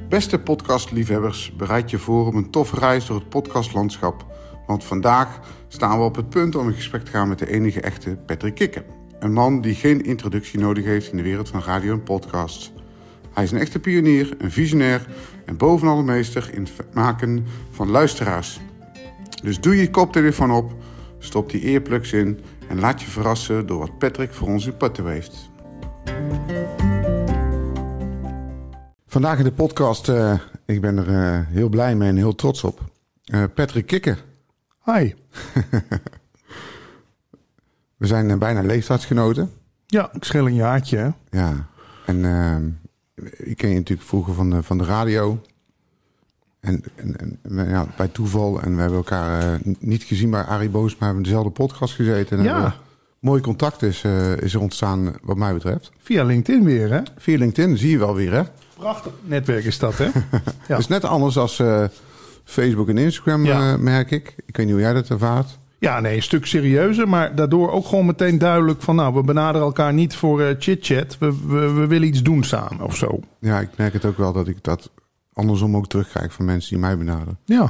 Beste podcastliefhebbers, bereid je voor op een toffe reis door het podcastlandschap. Want vandaag staan we op het punt om in gesprek te gaan met de enige echte Patrick Kikken. Een man die geen introductie nodig heeft in de wereld van radio en podcasts. Hij is een echte pionier, een visionair en bovenal een meester in het maken van luisteraars. Dus doe je koptelefoon op, stop die earplugs in en laat je verrassen door wat Patrick voor ons in petto heeft. Vandaag in de podcast, ik ben er heel blij mee en heel trots op. Patrick Kikken. Hi. We zijn bijna leeftijdsgenoten. Ja, ik scheel een jaartje. Hè? Ja, en ik ken je natuurlijk vroeger van de radio. En ja, bij toeval. En we hebben elkaar niet gezien bij Arie Boos, maar we hebben dezelfde podcast gezeten. En ja. Mooi contact is er ontstaan wat mij betreft. Via LinkedIn weer, hè? Via LinkedIn, zie je wel weer, hè? Prachtig netwerk is dat, hè? Ja. Het is net anders als Facebook en Instagram, merk ik. Ik weet niet hoe jij dat ervaart. Ja, nee, een stuk serieuzer, maar daardoor ook gewoon meteen duidelijk van... nou, we benaderen elkaar niet voor chit-chat. We willen iets doen samen of zo. Ja, ik merk het ook wel dat ik dat andersom ook terugkrijg van mensen die mij benaderen. Ja.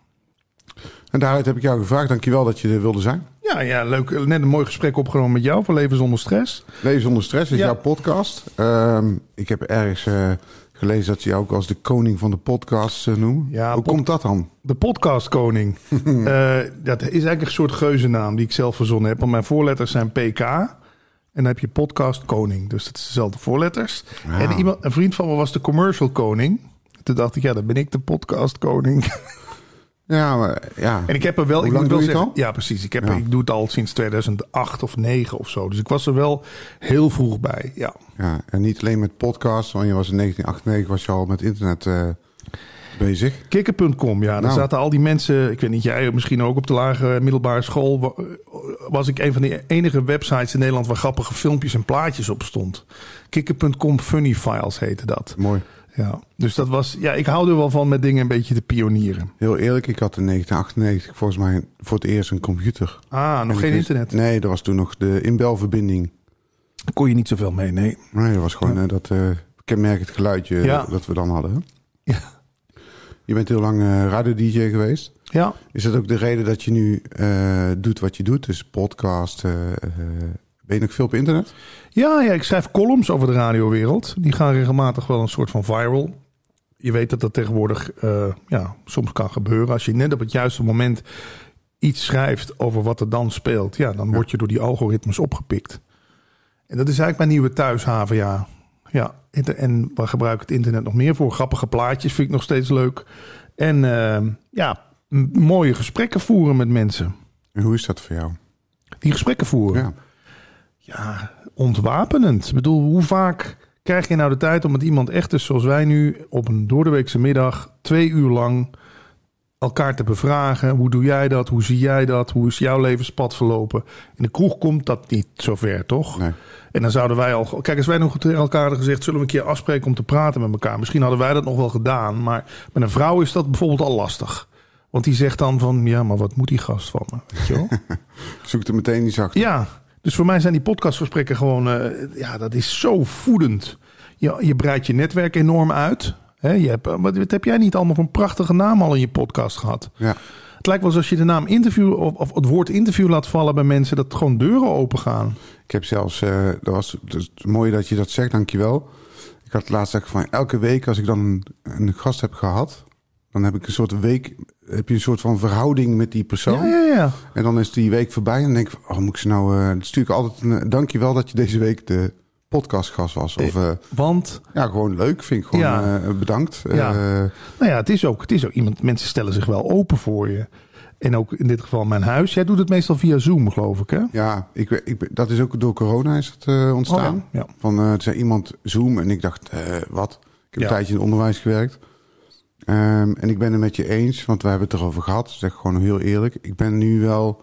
En daaruit heb ik jou gevraagd. Dankjewel dat je er wilde zijn. Ja, leuk. Net een mooi gesprek opgenomen met jou voor Leven zonder Stress. Leven zonder Stress is jouw podcast. Ik heb ergens gelezen dat je jou ook als de koning van de podcast noemt. Ja, hoe komt dat dan? De podcastkoning. Dat is eigenlijk een soort geuzennaam die ik zelf verzonnen heb. Want mijn voorletters zijn PK. En dan heb je podcastkoning. Dus dat is dezelfde voorletters. Wow. En een vriend van me was de commercial koning. Toen dacht ik, ja, dan ben ik de podcastkoning. Ja, maar ja. En ik heb er wel. Hoe lang doe je het al? Ja, precies. Ik doe het al sinds 2008 of 2009 of zo. Dus ik was er wel heel vroeg bij. Ja. Ja, en niet alleen met podcasts, want je was in 1998 was je al met internet bezig. Kikker.com, ja. Daar zaten al die mensen. Ik weet niet, jij misschien ook op de lage middelbare school. Was ik een van de enige websites in Nederland waar grappige filmpjes en plaatjes op stond. Kikker.com Funny Files heette dat. Mooi. Ja, dus dat was. Ja, ik hou er wel van met dingen een beetje te pionieren. Heel eerlijk, ik had in 1998 volgens mij voor het eerst een computer. Nog geen internet? Nee, dat was toen nog de inbelverbinding. Daar kon je niet zoveel mee, nee. Nee, dat was gewoon dat kenmerkend geluidje dat we dan hadden. Ja. Je bent heel lang radio-dj geweest. Ja. Is dat ook de reden dat je nu doet wat je doet? Dus podcast. Ben je nog veel op internet? Ja, ik schrijf columns over de radiowereld. Die gaan regelmatig wel een soort van viral. Je weet dat dat tegenwoordig soms kan gebeuren. Als je net op het juiste moment iets schrijft over wat er dan speelt... dan word je door die algoritmes opgepikt. En dat is eigenlijk mijn nieuwe thuishaven, ja. En waar gebruik ik het internet nog meer voor? Grappige plaatjes vind ik nog steeds leuk. En mooie gesprekken voeren met mensen. En hoe is dat voor jou? Die gesprekken voeren? Ja. Ja, ontwapenend. Ik bedoel, hoe vaak krijg je nou de tijd om met iemand echt dus zoals wij nu op een doordeweekse middag 2 uur lang elkaar te bevragen. Hoe doe jij dat? Hoe zie jij dat? Hoe is jouw levenspad verlopen? In de kroeg komt dat niet zover, toch? Nee. En dan zouden wij al... Kijk, als wij nog tegen elkaar hadden gezegd... zullen we een keer afspreken om te praten met elkaar? Misschien hadden wij dat nog wel gedaan. Maar met een vrouw is dat bijvoorbeeld al lastig. Want die zegt dan van... ja, maar wat moet die gast van me? Weet je wel? Zoekt er meteen iets achter. Ja. Dus voor mij zijn die podcastgesprekken gewoon... dat is zo voedend. Je breidt je netwerk enorm uit. Wat heb jij niet allemaal voor een prachtige naam al in je podcast gehad? Ja. Het lijkt wel alsof je de naam interview... of het woord interview laat vallen bij mensen... dat gewoon deuren open gaan. Ik heb zelfs... dat is mooi dat je dat zegt, dankjewel. Ik had laatst zeggen van... elke week als ik dan een gast heb gehad... dan heb ik een soort week... heb je een soort van verhouding met die persoon. Ja. En dan is die week voorbij en dan denk ik... moet ik ze nou... dan stuur ik altijd een dankjewel dat je deze week de podcastgast was. Of, want... Ja, gewoon leuk. Vind ik gewoon bedankt. Ja. Het is ook iemand... Mensen stellen zich wel open voor je. En ook in dit geval mijn huis. Jij doet het meestal via Zoom, geloof ik, hè? Ja, dat is ook door corona is het ontstaan. Ja. Van, zei iemand Zoom en ik dacht, wat? Ik heb een tijdje in het onderwijs gewerkt. En ik ben het met je eens, want we hebben het erover gehad. Zeg gewoon heel eerlijk. Ik ben nu wel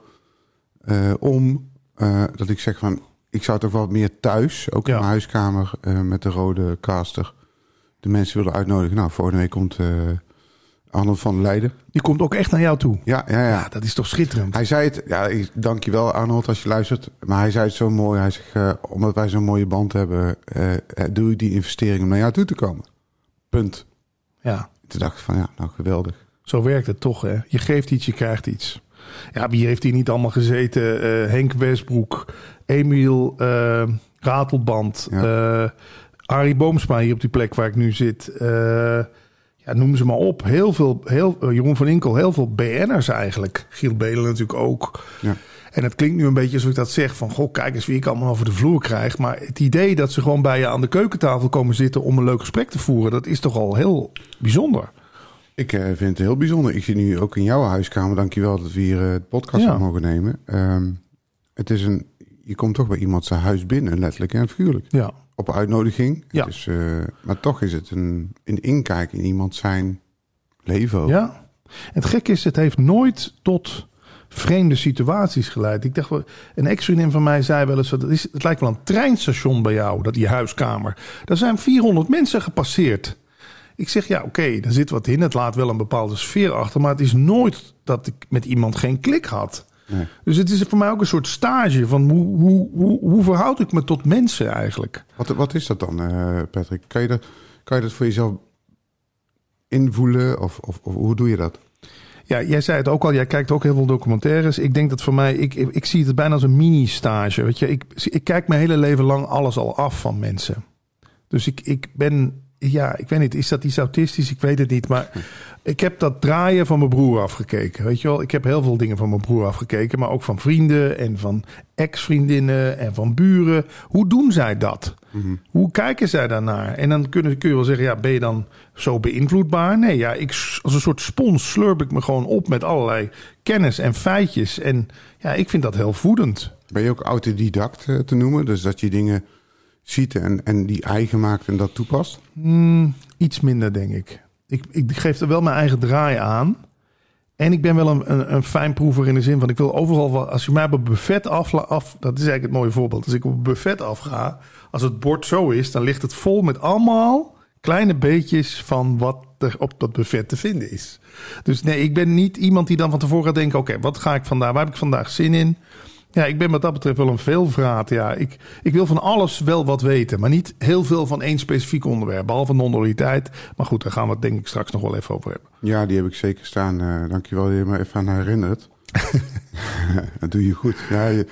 dat ik zeg van... Ik zou toch wel meer thuis, ook in mijn huiskamer... met de rode caster, de mensen willen uitnodigen. Nou, volgende week komt Arnold van Leiden. Die komt ook echt naar jou toe? Ja, dat is toch schitterend? Hij zei het, dank je wel Arnold als je luistert. Maar hij zei het zo mooi. Hij zegt, omdat wij zo'n mooie band hebben... doe ik die investering om naar jou toe te komen. Punt. Ja. Toen dacht ik van, ja, nou geweldig. Zo werkt het toch, hè? Je geeft iets, je krijgt iets. Ja, wie heeft hier niet allemaal gezeten? Henk Westbroek, Emiel Ratelband, Arie Boomsma hier op die plek waar ik nu zit. Noem ze maar op. Jeroen van Inkel, heel veel BN'ers eigenlijk. Giel Belen natuurlijk ook. Ja. En het klinkt nu een beetje alsof ik dat zeg van... goh, kijk eens wie ik allemaal over de vloer krijg. Maar het idee dat ze gewoon bij je aan de keukentafel komen zitten... om een leuk gesprek te voeren, dat is toch al heel bijzonder. Ik vind het heel bijzonder. Ik zit nu ook in jouw huiskamer. Dankjewel dat we hier het podcast op mogen nemen. Je komt toch bij iemand zijn huis binnen, letterlijk en figuurlijk. Ja. Op uitnodiging. Ja. Dus, maar toch is het een inkijk in iemand zijn leven ook. Ja. Het gekke is, het heeft nooit tot vreemde situaties geleid. Ik dacht, een ex-vriendin van mij zei wel eens... het lijkt wel een treinstation bij jou, die huiskamer. Daar zijn 400 mensen gepasseerd. Ik zeg, ja, oké, daar zit wat in. Het laat wel een bepaalde sfeer achter. Maar het is nooit dat ik met iemand geen klik had. Nee. Dus het is voor mij ook een soort stage van hoe verhoud ik me tot mensen eigenlijk? Wat is dat dan, Patrick? Kan je dat voor jezelf invoelen of hoe doe je dat? Ja, jij zei het ook al. Jij kijkt ook heel veel documentaires. Ik denk dat voor mij, ik zie het bijna als een mini-stage. Weet je, ik kijk mijn hele leven lang alles al af van mensen. Dus ik ben... Ja, ik weet niet, is dat iets autistisch? Ik weet het niet, maar ik heb dat draaien van mijn broer afgekeken. Weet je wel, ik heb heel veel dingen van mijn broer afgekeken, maar ook van vrienden en van ex-vriendinnen en van buren. Hoe doen zij dat? Mm-hmm. Hoe kijken zij daarnaar? En dan kun je wel zeggen, ja, ben je dan zo beïnvloedbaar? Nee, ja, als een soort spons slurp ik me gewoon op met allerlei kennis en feitjes. En ja, ik vind dat heel voedend. Ben je ook autodidact te noemen? Dus dat je dingen ziet en die eigen maakt en dat toepast? Iets minder, denk ik. Ik geef er wel mijn eigen draai aan. En ik ben wel een fijnproever in de zin van... ik wil overal... Als je mij op een buffet af... Dat is eigenlijk het mooie voorbeeld. Als ik op een buffet afga... Als het bord zo is, dan ligt het vol met allemaal kleine beetjes... van wat er op dat buffet te vinden is. Dus nee, ik ben niet iemand die dan van tevoren gaat denken... oké, wat ga ik vandaag? Waar heb ik vandaag zin in? Ja, ik ben wat dat betreft wel een veelvraat. Ja, ik wil van alles wel wat weten, maar niet heel veel van één specifiek onderwerp. Behalve non-dualiteit. Maar goed, daar gaan we het denk ik straks nog wel even over hebben. Ja, die heb ik zeker staan. Dankjewel dat je me even aan herinnert. Dat doe je goed.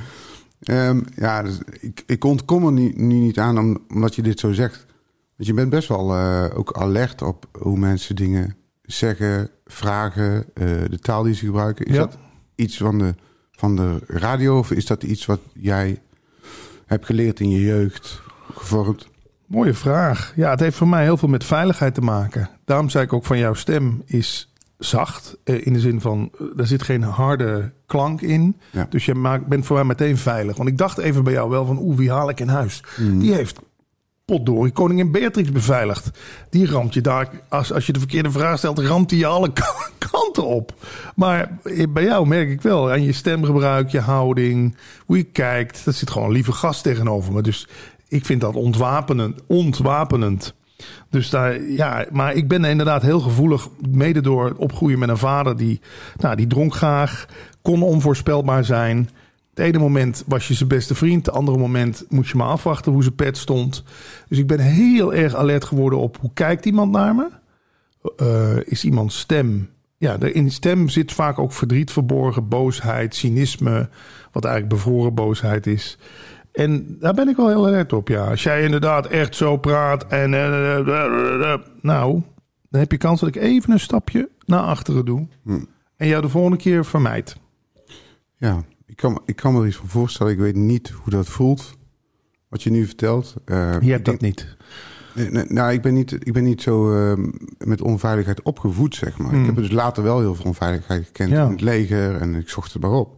Ja, dus ik ontkom er nu niet aan omdat je dit zo zegt. Want je bent best wel ook alert op hoe mensen dingen zeggen, vragen, de taal die ze gebruiken. Is dat iets van de radio? Of is dat iets wat jij hebt geleerd in je jeugd, gevormd? Mooie vraag. Ja, het heeft voor mij heel veel met veiligheid te maken. Daarom zei ik ook van jouw stem is zacht. In de zin van, er zit geen harde klank in. Ja. Dus je bent voor mij meteen veilig. Want ik dacht even bij jou wel van, wie haal ik in huis? Die heeft potdorie koningin Beatrix beveiligd. Die ramt je daar, als je de verkeerde vraag stelt, ramt hij je alle kanten op. Maar bij jou merk ik wel, aan je stemgebruik, je houding, hoe je kijkt. Dat zit gewoon een lieve gast tegenover me. Dus ik vind dat ontwapenend. Dus maar ik ben inderdaad heel gevoelig, mede door opgroeien met een vader die dronk graag, kon onvoorspelbaar zijn. Het ene moment was je zijn beste vriend. Het andere moment moest je maar afwachten hoe zijn pet stond. Dus ik ben heel erg alert geworden op hoe kijkt iemand naar me? Is iemands stem... Ja, in stem zit vaak ook verdriet verborgen, boosheid, cynisme. Wat eigenlijk bevroren boosheid is. En daar ben ik wel heel alert op, ja. Als jij inderdaad echt zo praat en... nou, dan heb je kans dat ik even een stapje naar achteren doe. En jou de volgende keer vermijd. Ja, ik kan me er iets van voorstellen. Ik weet niet hoe dat voelt, wat je nu vertelt. Je hebt dat niet. Nou, ik ben niet zo met onveiligheid opgevoed, zeg maar. Ik heb dus later wel heel veel onveiligheid gekend in het leger en ik zocht het maar op.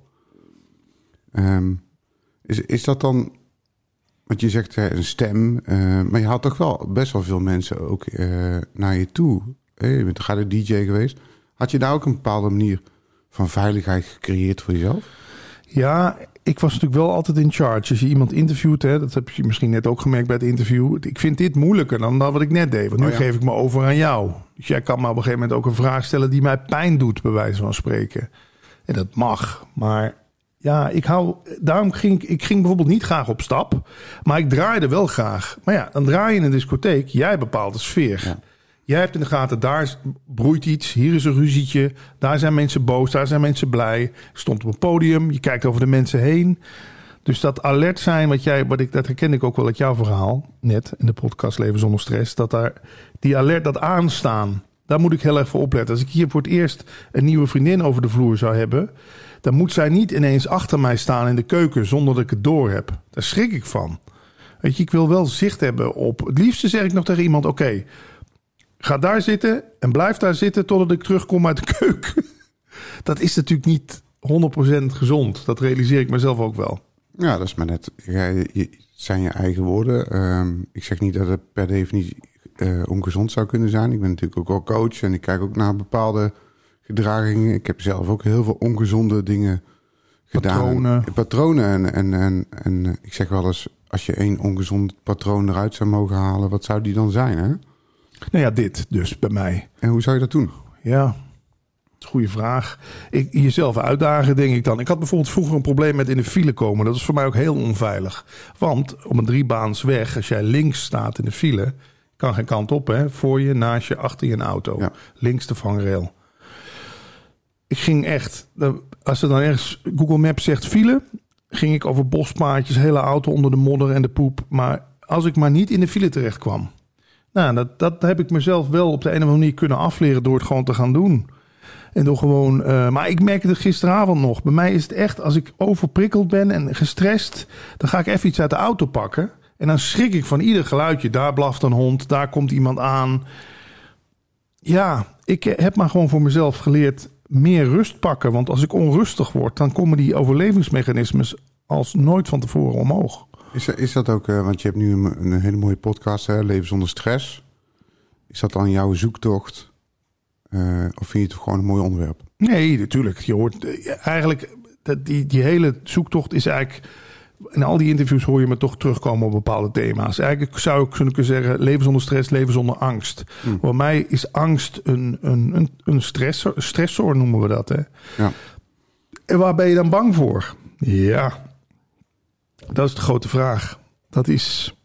Is dat dan, want je zegt een stem, maar je had toch wel best wel veel mensen ook naar je toe. Je bent toch DJ geweest. Had je daar ook een bepaalde manier van veiligheid gecreëerd voor jezelf? Ja, ik was natuurlijk wel altijd in charge. Als je iemand interviewt, dat heb je misschien net ook gemerkt bij het interview. Ik vind dit moeilijker dan wat ik net deed. Want nu geef ik me over aan jou. Dus jij kan me op een gegeven moment ook een vraag stellen die mij pijn doet, bij wijze van spreken. En dat mag. Maar ja, daarom ging ik bijvoorbeeld niet graag op stap. Maar ik draaide wel graag. Maar ja, dan draai je in een discotheek. Jij bepaalt de sfeer. Ja. Jij hebt in de gaten, daar broeit iets, hier is een ruzietje, daar zijn mensen boos, daar zijn mensen blij. Je stond op een podium, je kijkt over de mensen heen. Dus dat alert zijn, dat herken ik ook wel uit jouw verhaal, net in de podcast Leven zonder stress, dat aanstaan, daar moet ik heel erg voor opletten. Als ik hier voor het eerst een nieuwe vriendin over de vloer zou hebben, dan moet zij niet ineens achter mij staan in de keuken zonder dat ik het door heb. Daar schrik ik van. Weet je, ik wil wel zicht hebben op, het liefste zeg ik nog tegen iemand, oké, ga daar zitten en blijf daar zitten totdat ik terugkom uit de keuken. Dat is natuurlijk niet 100% gezond. Dat realiseer ik mezelf ook wel. Ja, dat is maar net. Zijn je eigen woorden. Ik zeg niet dat het per definitie ongezond zou kunnen zijn. Ik ben natuurlijk ook wel coach en ik kijk ook naar bepaalde gedragingen. Ik heb zelf ook heel veel ongezonde dingen gedaan. Patronen. En ik zeg wel eens, als je 1 ongezond patroon eruit zou mogen halen, wat zou die dan zijn, hè? Nou ja, dit dus bij mij. En hoe zou je dat doen? Ja, dat is een goede vraag. Jezelf uitdagen, denk ik dan. Ik had bijvoorbeeld vroeger een probleem met in de file komen. Dat is voor mij ook heel onveilig. Want op een 3-baansweg, als jij links staat in de file, kan geen kant op, hè? Voor je, naast je, achter je een auto. Ja. Links de vangrail. Ik ging echt, als er dan ergens Google Maps zegt file, ging ik over bospaadjes, hele auto onder de modder en de poep. Maar als ik maar niet in de file terecht kwam. Nou, dat heb ik mezelf wel op de een of andere manier kunnen afleren door het gewoon te gaan doen. En door gewoon, maar ik merkte het gisteravond nog. Bij mij is het echt, als ik overprikkeld ben en gestrest, dan ga ik even iets uit de auto pakken. En dan schrik ik van ieder geluidje. Daar blaft een hond, daar komt iemand aan. Ja, ik heb maar gewoon voor mezelf geleerd meer rust pakken. Want als ik onrustig word, dan komen die overlevingsmechanismes als nooit van tevoren omhoog. Is dat ook, want je hebt nu een hele mooie podcast, hè, Leven zonder stress. Is dat dan jouw zoektocht? Of vind je het gewoon een mooi onderwerp? Nee, natuurlijk. Je hoort eigenlijk, die hele zoektocht is eigenlijk, in al die interviews hoor je me toch terugkomen op bepaalde thema's. Eigenlijk zou ik kunnen zeggen, leven zonder stress, leven zonder angst. Voor mij is angst een stressor noemen we dat. Hè? Ja. En waar ben je dan bang voor? Ja, dat is de grote vraag. Dat is,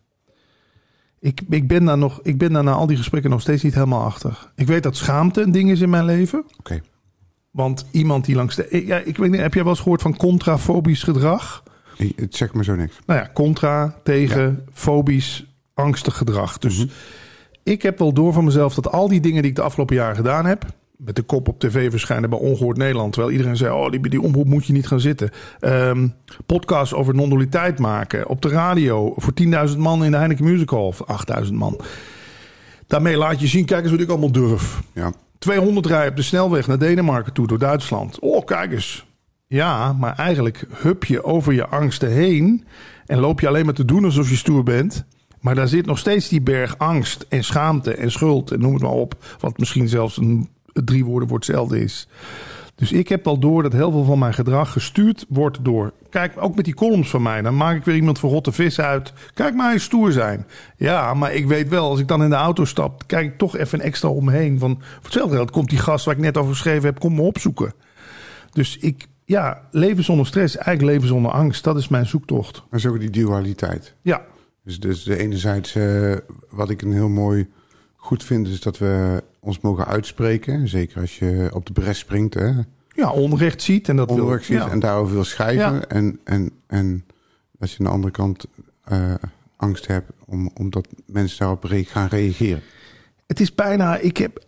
ik ben daar na al die gesprekken nog steeds niet helemaal achter. Ik weet dat schaamte een ding is in mijn leven. Okay. Want iemand die langs de... Ja, ik weet niet, heb jij wel eens gehoord van contrafobisch gedrag? Het zegt me zo niks. Nou ja, contra, tegen, fobisch, angstig gedrag. Dus ik heb wel door van mezelf dat al die dingen die ik de afgelopen jaren gedaan heb, met de kop op tv verschijnen bij Ongehoord Nederland, terwijl iedereen zei, die omroep moet je niet gaan zitten. Podcasts over non-dualiteit maken. Op de radio voor 10.000 man in de Heineken Music Hall. Of 8.000 man. Daarmee laat je zien, kijk eens wat ik allemaal durf. Ja. 200 rijden op de snelweg naar Denemarken toe door Duitsland. Oh, kijk eens. Ja, maar eigenlijk hup je over je angsten heen en loop je alleen maar te doen alsof je stoer bent. Maar daar zit nog steeds die berg angst en schaamte en schuld en noem het maar op. Wat misschien zelfs 3 woorden voor hetzelfde is. Dus ik heb al door dat heel veel van mijn gedrag gestuurd wordt door... Kijk, ook met die columns van mij. Dan maak ik weer iemand voor rotte vis uit. Kijk maar eens stoer zijn. Ja, maar ik weet wel, als ik dan in de auto stap, kijk ik toch even extra om me heen. Van, voor hetzelfde geld komt die gast waar ik net over geschreven heb, kom me opzoeken. Dus leven zonder stress, eigenlijk leven zonder angst. Dat is mijn zoektocht. Maar zo die dualiteit. Ja. Dus de enerzijds, wat ik een heel mooi goed vind, is dat we ons mogen uitspreken. Zeker als je op de bres springt. Hè? Ja, onrecht ziet. En dat onrecht ziet en daarover wil schrijven. Ja. En als je aan de andere kant angst hebt omdat mensen daarop gaan reageren. Het is bijna,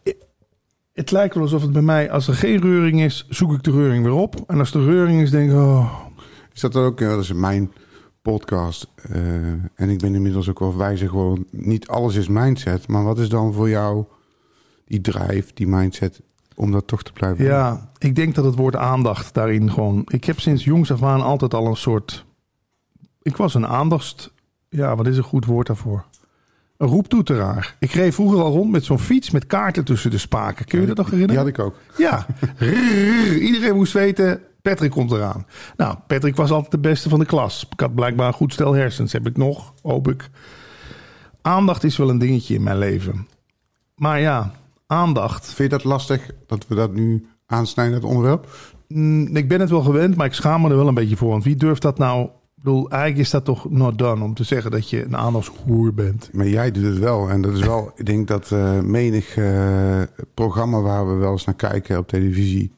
het lijkt wel alsof het bij mij, als er geen reuring is, zoek ik de reuring weer op. En als de reuring is, denk ik, Is dat ook, dat is mijn podcast. En ik ben inmiddels ook wel wijzer gewoon, niet alles is mindset. Maar wat is dan voor jou die drive, die mindset, om dat toch te blijven doen? Ja, ik denk dat het woord aandacht daarin gewoon... Ik heb sinds jongs af aan altijd al een soort... Ik was een aandacht... Ja, wat is een goed woord daarvoor? Een roeptoeteraar. Ik reed vroeger al rond met zo'n fiets met kaarten tussen de spaken. Kun je dat nog herinneren? Die had ik ook. Ja. Iedereen moest weten, Patrick komt eraan. Nou, Patrick was altijd de beste van de klas. Ik had blijkbaar een goed stel hersens. Heb ik nog, hoop ik. Aandacht is wel een dingetje in mijn leven. Maar ja, aandacht. Vind je dat lastig, dat we dat nu aansnijden, het onderwerp? Ik ben het wel gewend, maar ik schaam me er wel een beetje voor. Want wie durft dat nou bedoel, eigenlijk is dat toch not done om te zeggen dat je een aandachtshoer bent. Maar jij doet het wel. En dat is wel, ik denk dat menig programma waar we wel eens naar kijken op televisie,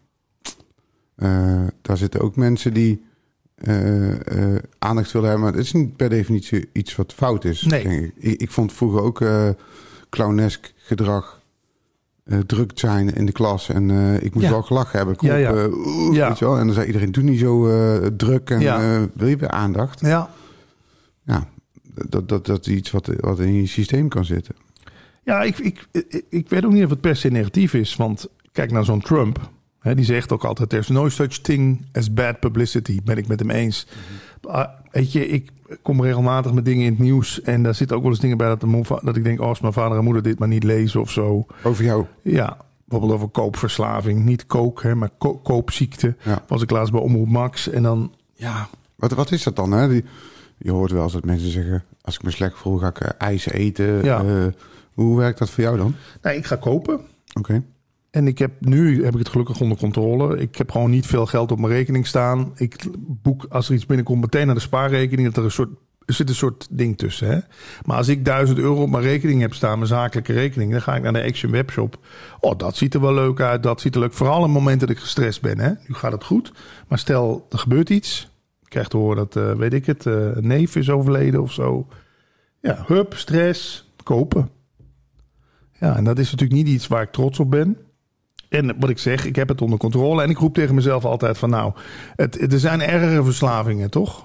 daar zitten ook mensen die aandacht willen hebben. Maar het is niet per definitie iets wat fout is. Nee. Denk ik. Ik vond vroeger ook clownesk gedrag. Druk zijn in de klas en ik moest wel gelachen hebben. Kom Ja. Weet je wel? En dan zei iedereen, doe niet zo druk en wil je weer aandacht? Ja. Ja, dat is iets wat in je systeem kan zitten. Ja, ik weet ook niet of het per se negatief is. Want kijk naar zo'n Trump. Hè, die zegt ook altijd, there's no such thing as bad publicity. Ben ik met hem eens. Weet je, ik kom regelmatig met dingen in het nieuws. En daar zitten ook wel eens dingen bij dat ik denk, als mijn vader en moeder dit maar niet lezen of zo. Over jou? Ja, bijvoorbeeld over koopverslaving. Niet kook, hè, maar koopziekte. Ja. Was ik laatst bij Omroep Max. En dan, ja. Wat is dat dan? Hè? Je hoort wel eens dat mensen zeggen, als ik me slecht voel, ga ik ijs eten. Ja. Hoe werkt dat voor jou dan? Nee, ik ga kopen. Oké. En nu heb ik het gelukkig onder controle. Ik heb gewoon niet veel geld op mijn rekening staan. Ik boek, als er iets binnenkomt, meteen naar de spaarrekening. Er zit een soort ding tussen. Hè? Maar als ik €1000 op mijn rekening heb staan, mijn zakelijke rekening, dan ga ik naar de Action Webshop. Oh, dat ziet er wel leuk uit. Dat ziet er leuk. Vooral op het moment dat ik gestrest ben. Hè? Nu gaat het goed. Maar stel, er gebeurt iets. Ik krijg te horen dat, weet ik het, een neef is overleden of zo. Ja, stress, kopen. Ja, en dat is natuurlijk niet iets waar ik trots op ben. En wat ik zeg, ik heb het onder controle. En ik roep tegen mezelf altijd van er zijn ergere verslavingen, toch?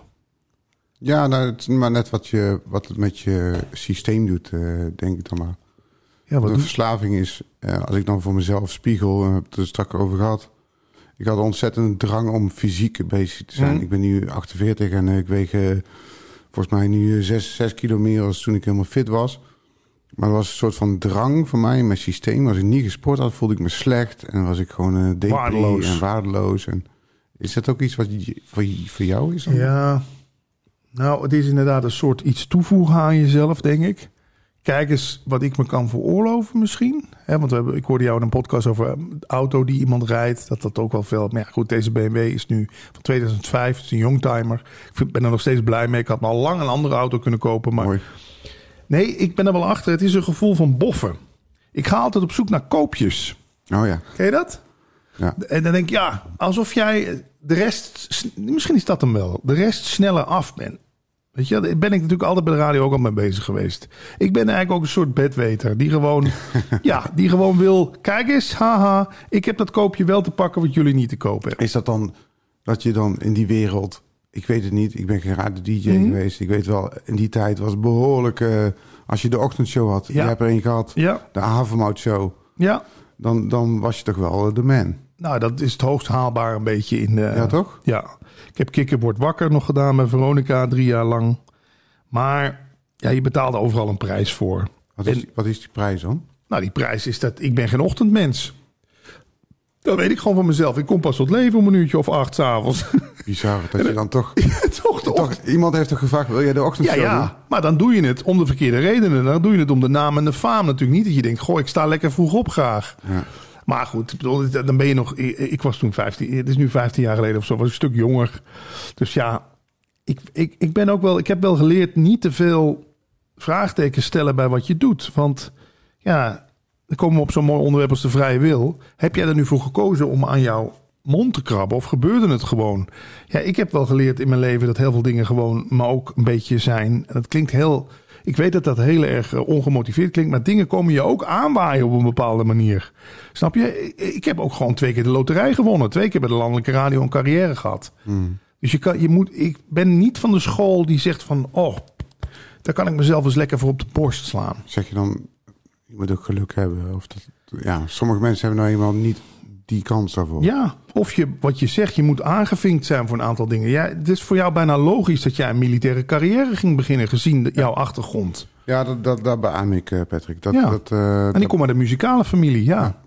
Ja, nou, het is maar net wat het met je systeem doet, denk ik dan maar. Ja, de verslaving is, als ik dan voor mezelf spiegel, we hebben het er straks over gehad. Ik had ontzettend drang om fysiek bezig te zijn. Ik ben nu 48 en ik weeg volgens mij nu 6 kilo meer als toen ik helemaal fit was. Maar er was een soort van drang voor mij in mijn systeem. Als ik niet gesport had, voelde ik me slecht. En was ik gewoon waardeloos. En is dat ook iets wat voor jou is? Dan? Ja, nou, het is inderdaad een soort iets toevoegen aan jezelf, denk ik. Kijk eens wat ik me kan veroorloven misschien. Want ik hoorde jou in een podcast over een auto die iemand rijdt. Dat ook wel veel... Maar ja, goed, deze BMW is nu van 2005. Het is een youngtimer. Ik ben er nog steeds blij mee. Ik had me al lang een andere auto kunnen kopen. Maar mooi. Nee, ik ben er wel achter. Het is een gevoel van boffen. Ik ga altijd op zoek naar koopjes. Oh ja. Ken je dat? Ja. En dan denk ik, alsof jij de rest... Misschien is dat hem wel. De rest sneller af bent. Weet je, daar ben ik natuurlijk altijd bij de radio ook al mee bezig geweest. Ik ben eigenlijk ook een soort bedweter. Die gewoon, die gewoon wil... Kijk eens, haha, ik heb dat koopje wel te pakken wat jullie niet te kopen hebben. Is dat dan dat je dan in die wereld... Ik weet het niet, ik ben geen radio-dj geweest. Ik weet wel, in die tijd was het behoorlijk... als je de ochtendshow had, je hebt er een gehad. Ja. De avondmoutshow. Ja. Dan was je toch wel de man. Nou, dat is het hoogst haalbaar een beetje in... ja, toch? Ja. Ik heb Kikker wordt wakker nog gedaan met Veronica 3 jaar lang. Maar ja, je betaalde overal een prijs voor. Wat is die prijs dan? Nou, die prijs is dat ik ben geen ochtendmens. Dat weet ik gewoon van mezelf. Ik kom pas tot leven om 1:00 of 8 's avonds. Bizar dat je dan toch... toch iemand heeft toch gevraagd, wil jij de ochtendshow doen? Maar dan doe je het om de verkeerde redenen. Dan doe je het om de naam en de faam natuurlijk niet. Dat je denkt, goh, ik sta lekker vroeg op graag. Ja. Maar goed, dan ben je nog... Ik was toen 15... Het is nu 15 jaar geleden of zo. Was een stuk jonger. Dus ja, ik ben ook wel... Ik heb wel geleerd niet te veel vraagtekens stellen bij wat je doet. Want ja, dan komen we op zo'n mooi onderwerp als de vrije wil. Heb jij er nu voor gekozen om aan jouw mond te krabben? Of gebeurde het gewoon? Ja, ik heb wel geleerd in mijn leven dat heel veel dingen gewoon... maar ook een beetje zijn. En dat klinkt heel... Ik weet dat dat heel erg ongemotiveerd klinkt... maar dingen komen je ook aanwaaien op een bepaalde manier. Snap je? Ik heb ook gewoon 2 keer de loterij gewonnen. 2 keer bij de landelijke radio een carrière gehad. Dus ik ben niet van de school die zegt van... oh, daar kan ik mezelf eens lekker voor op de borst slaan. Zeg je dan, je moet ook geluk hebben? Of dat, ja, sommige mensen hebben nou eenmaal niet die kans daarvoor. Ja, of wat je zegt, je moet aangevinkt zijn voor een aantal dingen. Ja, het is voor jou bijna logisch dat jij een militaire carrière ging beginnen... gezien jouw achtergrond. Ja, dat beaam ik, Patrick. En ik kom uit de muzikale familie, ja.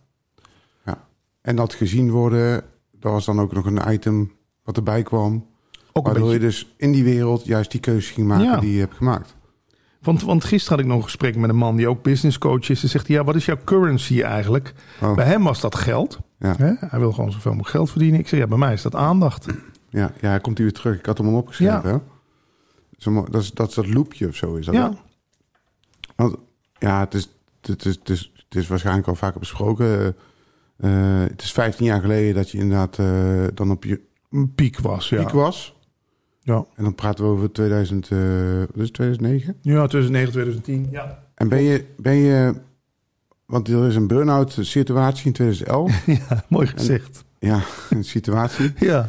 En dat gezien worden, dat was dan ook nog een item wat erbij kwam. Waardoor je dus in die wereld juist die keuze ging maken die je hebt gemaakt. Want gisteren had ik nog een gesprek met een man die ook business coach is. Hij zegt, wat is jouw currency eigenlijk? Oh. Bij hem was dat geld. Ja. Hij wil gewoon zoveel mogelijk geld verdienen. Ik zeg, bij mij is dat aandacht. Ja, hij komt hier weer terug. Ik had hem al opgeschreven. Dat is dat loopje of zo is dat? Ja. Want, ja, het is waarschijnlijk al vaker besproken. Het is 15 jaar geleden dat je inderdaad dan op je piek was. Ja. Piek was. Ja. En dan praten we over 2009? Ja, 2009, 2010. Ja. En ben je want er is een burn-out situatie in 2011. Ja, mooi gezegd. Ja, een situatie. Ja.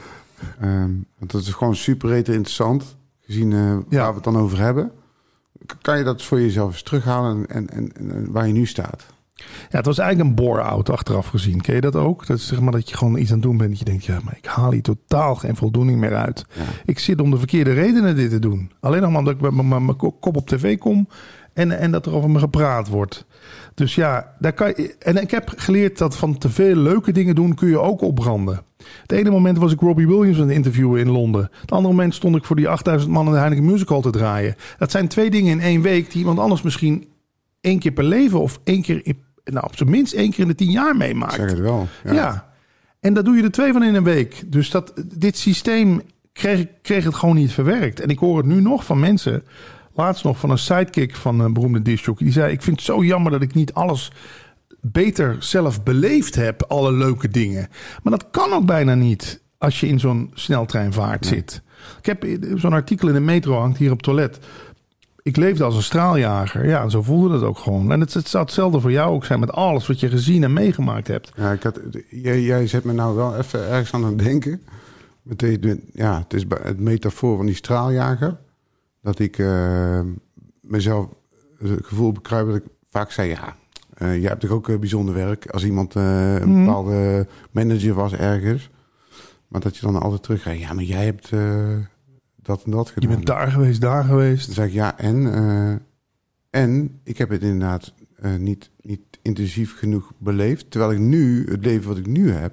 Want dat is gewoon super interessant, gezien waar we het dan over hebben. Kan je dat voor jezelf eens terughalen en waar je nu staat? Ja, het was eigenlijk een bore-out achteraf gezien. Ken je dat ook? Dat is zeg maar dat je gewoon iets aan het doen bent. Dat je denkt, ja, maar ik haal hier totaal geen voldoening meer uit. Ja. Ik zit om de verkeerde redenen dit te doen. Alleen nog maar omdat ik met mijn kop op tv kom en dat er over me gepraat wordt. Dus ja, daar kan je, en ik heb geleerd dat van te veel leuke dingen doen kun je ook opbranden. Het ene moment was ik Robbie Williams aan het interviewen in Londen. Het andere moment stond ik voor die 8000 man in de Heineken Music Hall te draaien. Dat zijn 2 dingen in 1 week die iemand anders misschien 1 keer per leven of 1 keer, nou op zijn minst 1 keer in de 10 jaar meemaakt. Zeg het wel. Ja. En daar doe je er 2 van in een week. Dus dit systeem kreeg het gewoon niet verwerkt. En ik hoor het nu nog van mensen. Laatst nog van een sidekick van een beroemde discjockey. Die zei, ik vind het zo jammer dat ik niet alles beter zelf beleefd heb. Alle leuke dingen. Maar dat kan ook bijna niet als je in zo'n sneltreinvaart zit. Ik heb zo'n artikel in de metro hangt hier op het toilet. Ik leefde als een straaljager. Ja, en zo voelde het ook gewoon. En het zou hetzelfde voor jou ook zijn met alles wat je gezien en meegemaakt hebt. Ja, jij zet me nou wel even ergens aan het denken. Ja, het is het metafoor van die straaljager. Dat ik mezelf het gevoel bekruip dat ik vaak zei, ja, jij hebt toch ook bijzonder werk. Als iemand een bepaalde manager was ergens. Maar dat je dan altijd terugrijdt. Ja, maar jij hebt dat en dat gedaan. Je bent daar geweest. Dan zeg ik, ja, en ik heb het inderdaad niet intensief genoeg beleefd. Terwijl ik nu, het leven wat ik nu heb,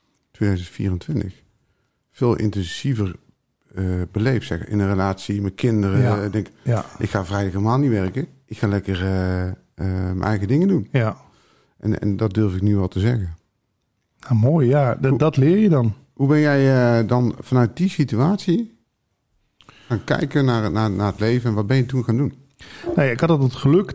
2024, veel intensiever beleef, zeg. In een relatie met kinderen. Ja. Ik ga vrijdag helemaal niet werken. Ik ga lekker mijn eigen dingen doen. Ja. En dat durf ik nu al te zeggen. Nou, mooi, ja. Dat leer je dan. Hoe ben jij dan vanuit die situatie gaan kijken naar het leven en wat ben je toen gaan doen? Nee, ik had altijd het geluk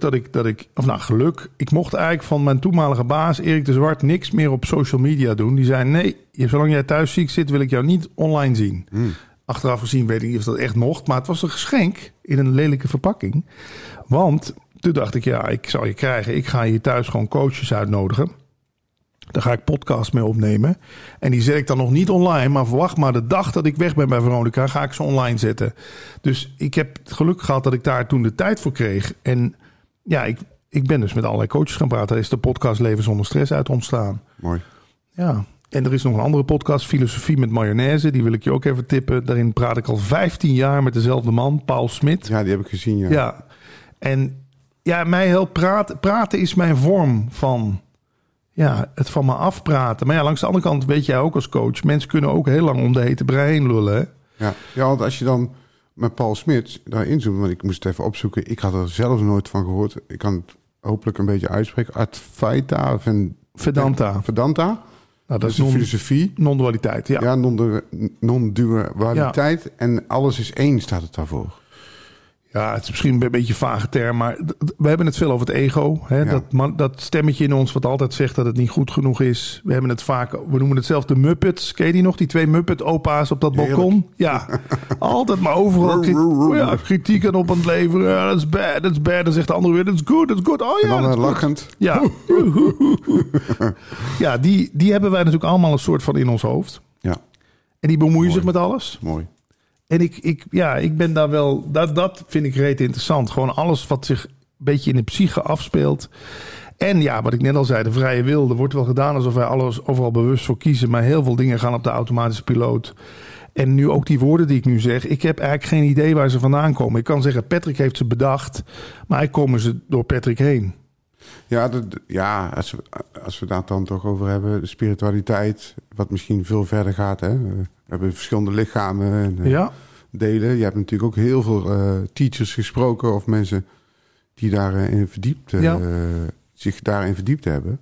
ik mocht eigenlijk van mijn toenmalige baas Erik de Zwart niks meer op social media doen. Die zei, nee, zolang jij thuis ziek zit wil ik jou niet online zien. Achteraf gezien weet ik niet of dat echt mocht, maar het was een geschenk in een lelijke verpakking. Want toen dacht ik, ja, ik zal je krijgen. Ik ga hier thuis gewoon coaches uitnodigen. Daar ga ik podcasts mee opnemen. En die zet ik dan nog niet online. Maar verwacht maar, de dag dat ik weg ben bij Veronica, ga ik ze online zetten. Dus ik heb het geluk gehad dat ik daar toen de tijd voor kreeg. En ja, ik ben dus met allerlei coaches gaan praten. Daar is de podcast Leven zonder stress uit ontstaan. Mooi. Ja, en er is nog een andere podcast, Filosofie met Mayonaise. Die wil ik je ook even tippen. Daarin praat ik al 15 jaar met dezelfde man, Paul Smit. Ja, die heb ik gezien, ja. Ja, en ja, mij helpt praten. Praten is mijn vorm van... Ja, het van me afpraten. Maar ja, langs de andere kant weet jij ook als coach... mensen kunnen ook heel lang om de hete brei heen lullen. Hè? Ja, want als je dan met Paul Smit daar inzoomt... want ik moest het even opzoeken... ik had er zelfs nooit van gehoord. Ik kan het hopelijk een beetje uitspreken. Advaita Vedanta. Nou, dat is de filosofie. Non-dualiteit, ja. Ja, non-dualiteit. Ja. En alles is één, staat het daarvoor. Ja, het is misschien een beetje een vage term, maar we hebben het veel over het ego. Hè? Ja. Dat stemmetje in ons wat altijd zegt dat het niet goed genoeg is. We hebben het vaak, we noemen het zelf de Muppets. Ken je die nog? Die 2 Muppet-opa's op dat balkon. Ja, altijd maar overal kritiek aan op aan het leveren. Ja, dat is bad, dat is bad. Dan zegt de andere weer, dat is good, dat is good. Oh ja, en dan lachend. Ja, ja die hebben wij natuurlijk allemaal een soort van in ons hoofd. Ja. En die bemoeien zich met alles. Mooi. En ik ben daar wel... Dat vind ik reet interessant. Gewoon alles wat zich een beetje in de psyche afspeelt. En ja, wat ik net al zei, de vrije wil. Er wordt wel gedaan alsof wij alles overal bewust voor kiezen. Maar heel veel dingen gaan op de automatische piloot. En nu ook die woorden die ik nu zeg. Ik heb eigenlijk geen idee waar ze vandaan komen. Ik kan zeggen, Patrick heeft ze bedacht. Maar eigenlijk komen ze door Patrick heen. Ja, als we daar dan toch over hebben. De spiritualiteit, wat misschien veel verder gaat. Hè? We hebben verschillende lichamen en delen. Je hebt natuurlijk ook heel veel teachers gesproken... of mensen die daarin zich daarin verdiept hebben.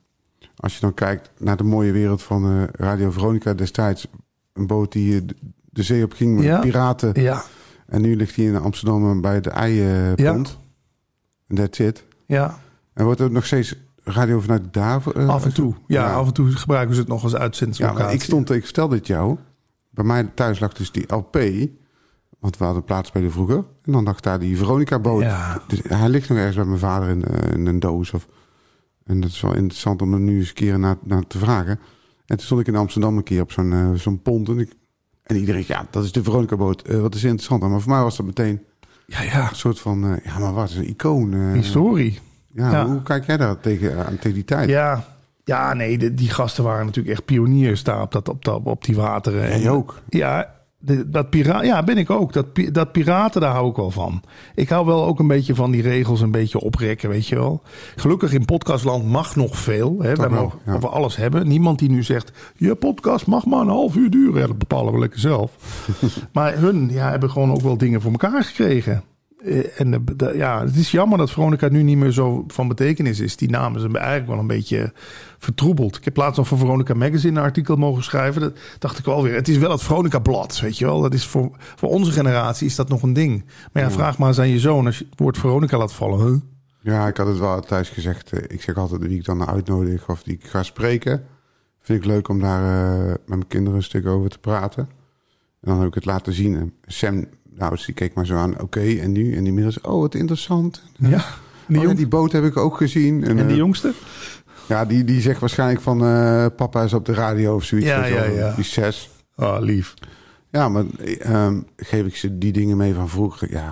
Als je dan kijkt naar de mooie wereld van Radio Veronica destijds... een boot die de zee op ging met piraten. Ja. En nu ligt hij in Amsterdam bij de Eipond. En that's it. Ja. En wordt er nog steeds radio vanuit daar? Af en toe. Ja, af en toe gebruiken ze het nog als uitzendingslocatie. Ja, ik vertelde het jou. Bij mij thuis lag dus die LP. Want we hadden plaatsspelen vroeger. En dan lag daar die Veronica-boot. Ja. Dus hij ligt nog ergens bij mijn vader in een doos. En dat is wel interessant om er nu eens een keer naar te vragen. En toen stond ik in Amsterdam een keer op zo'n pont. En iedereen, dat is de Veronica-boot. Wat is interessant. Maar voor mij was dat meteen een soort van... maar wat is een icoon. Historie. Ja, hoe kijk jij daar tegen die tijd? Ja, nee, die gasten waren natuurlijk echt pioniers daar op die wateren. Jij ook? Ja, ben ik ook. Dat piraten, daar hou ik wel van. Ik hou wel ook een beetje van die regels een beetje oprekken, weet je wel. Gelukkig in podcastland mag nog veel. Hè. Wij mogen over alles hebben. Niemand die nu zegt, je podcast mag maar een half uur duren. Ja, dat bepalen we lekker zelf. Maar hun hebben gewoon ook wel dingen voor elkaar gekregen. Het is jammer dat Veronica nu niet meer zo van betekenis is. Die naam is eigenlijk wel een beetje vertroebeld. Ik heb laatst nog voor Veronica Magazine een artikel mogen schrijven. Dat dacht ik wel weer. Het is wel het Veronica blad, weet je wel. Dat is voor onze generatie is dat nog een ding. Maar vraag maar eens aan je zoon als je het woord Veronica laat vallen. Huh? Ja, ik had het wel thuis gezegd. Ik zeg altijd wie ik dan uitnodig of die ik ga spreken. Vind ik leuk om daar met mijn kinderen een stuk over te praten. En dan heb ik het laten zien. En Sam... Nou, die keek maar zo aan, oké, en nu? En inmiddels, wat interessant. Ja. Die boot heb ik ook gezien. En die jongste? Ja, die zegt waarschijnlijk van... papa is op de radio of zoiets. Ja. Die 6. Oh, lief. Ja, maar geef ik ze die dingen mee van vroeger? Ja.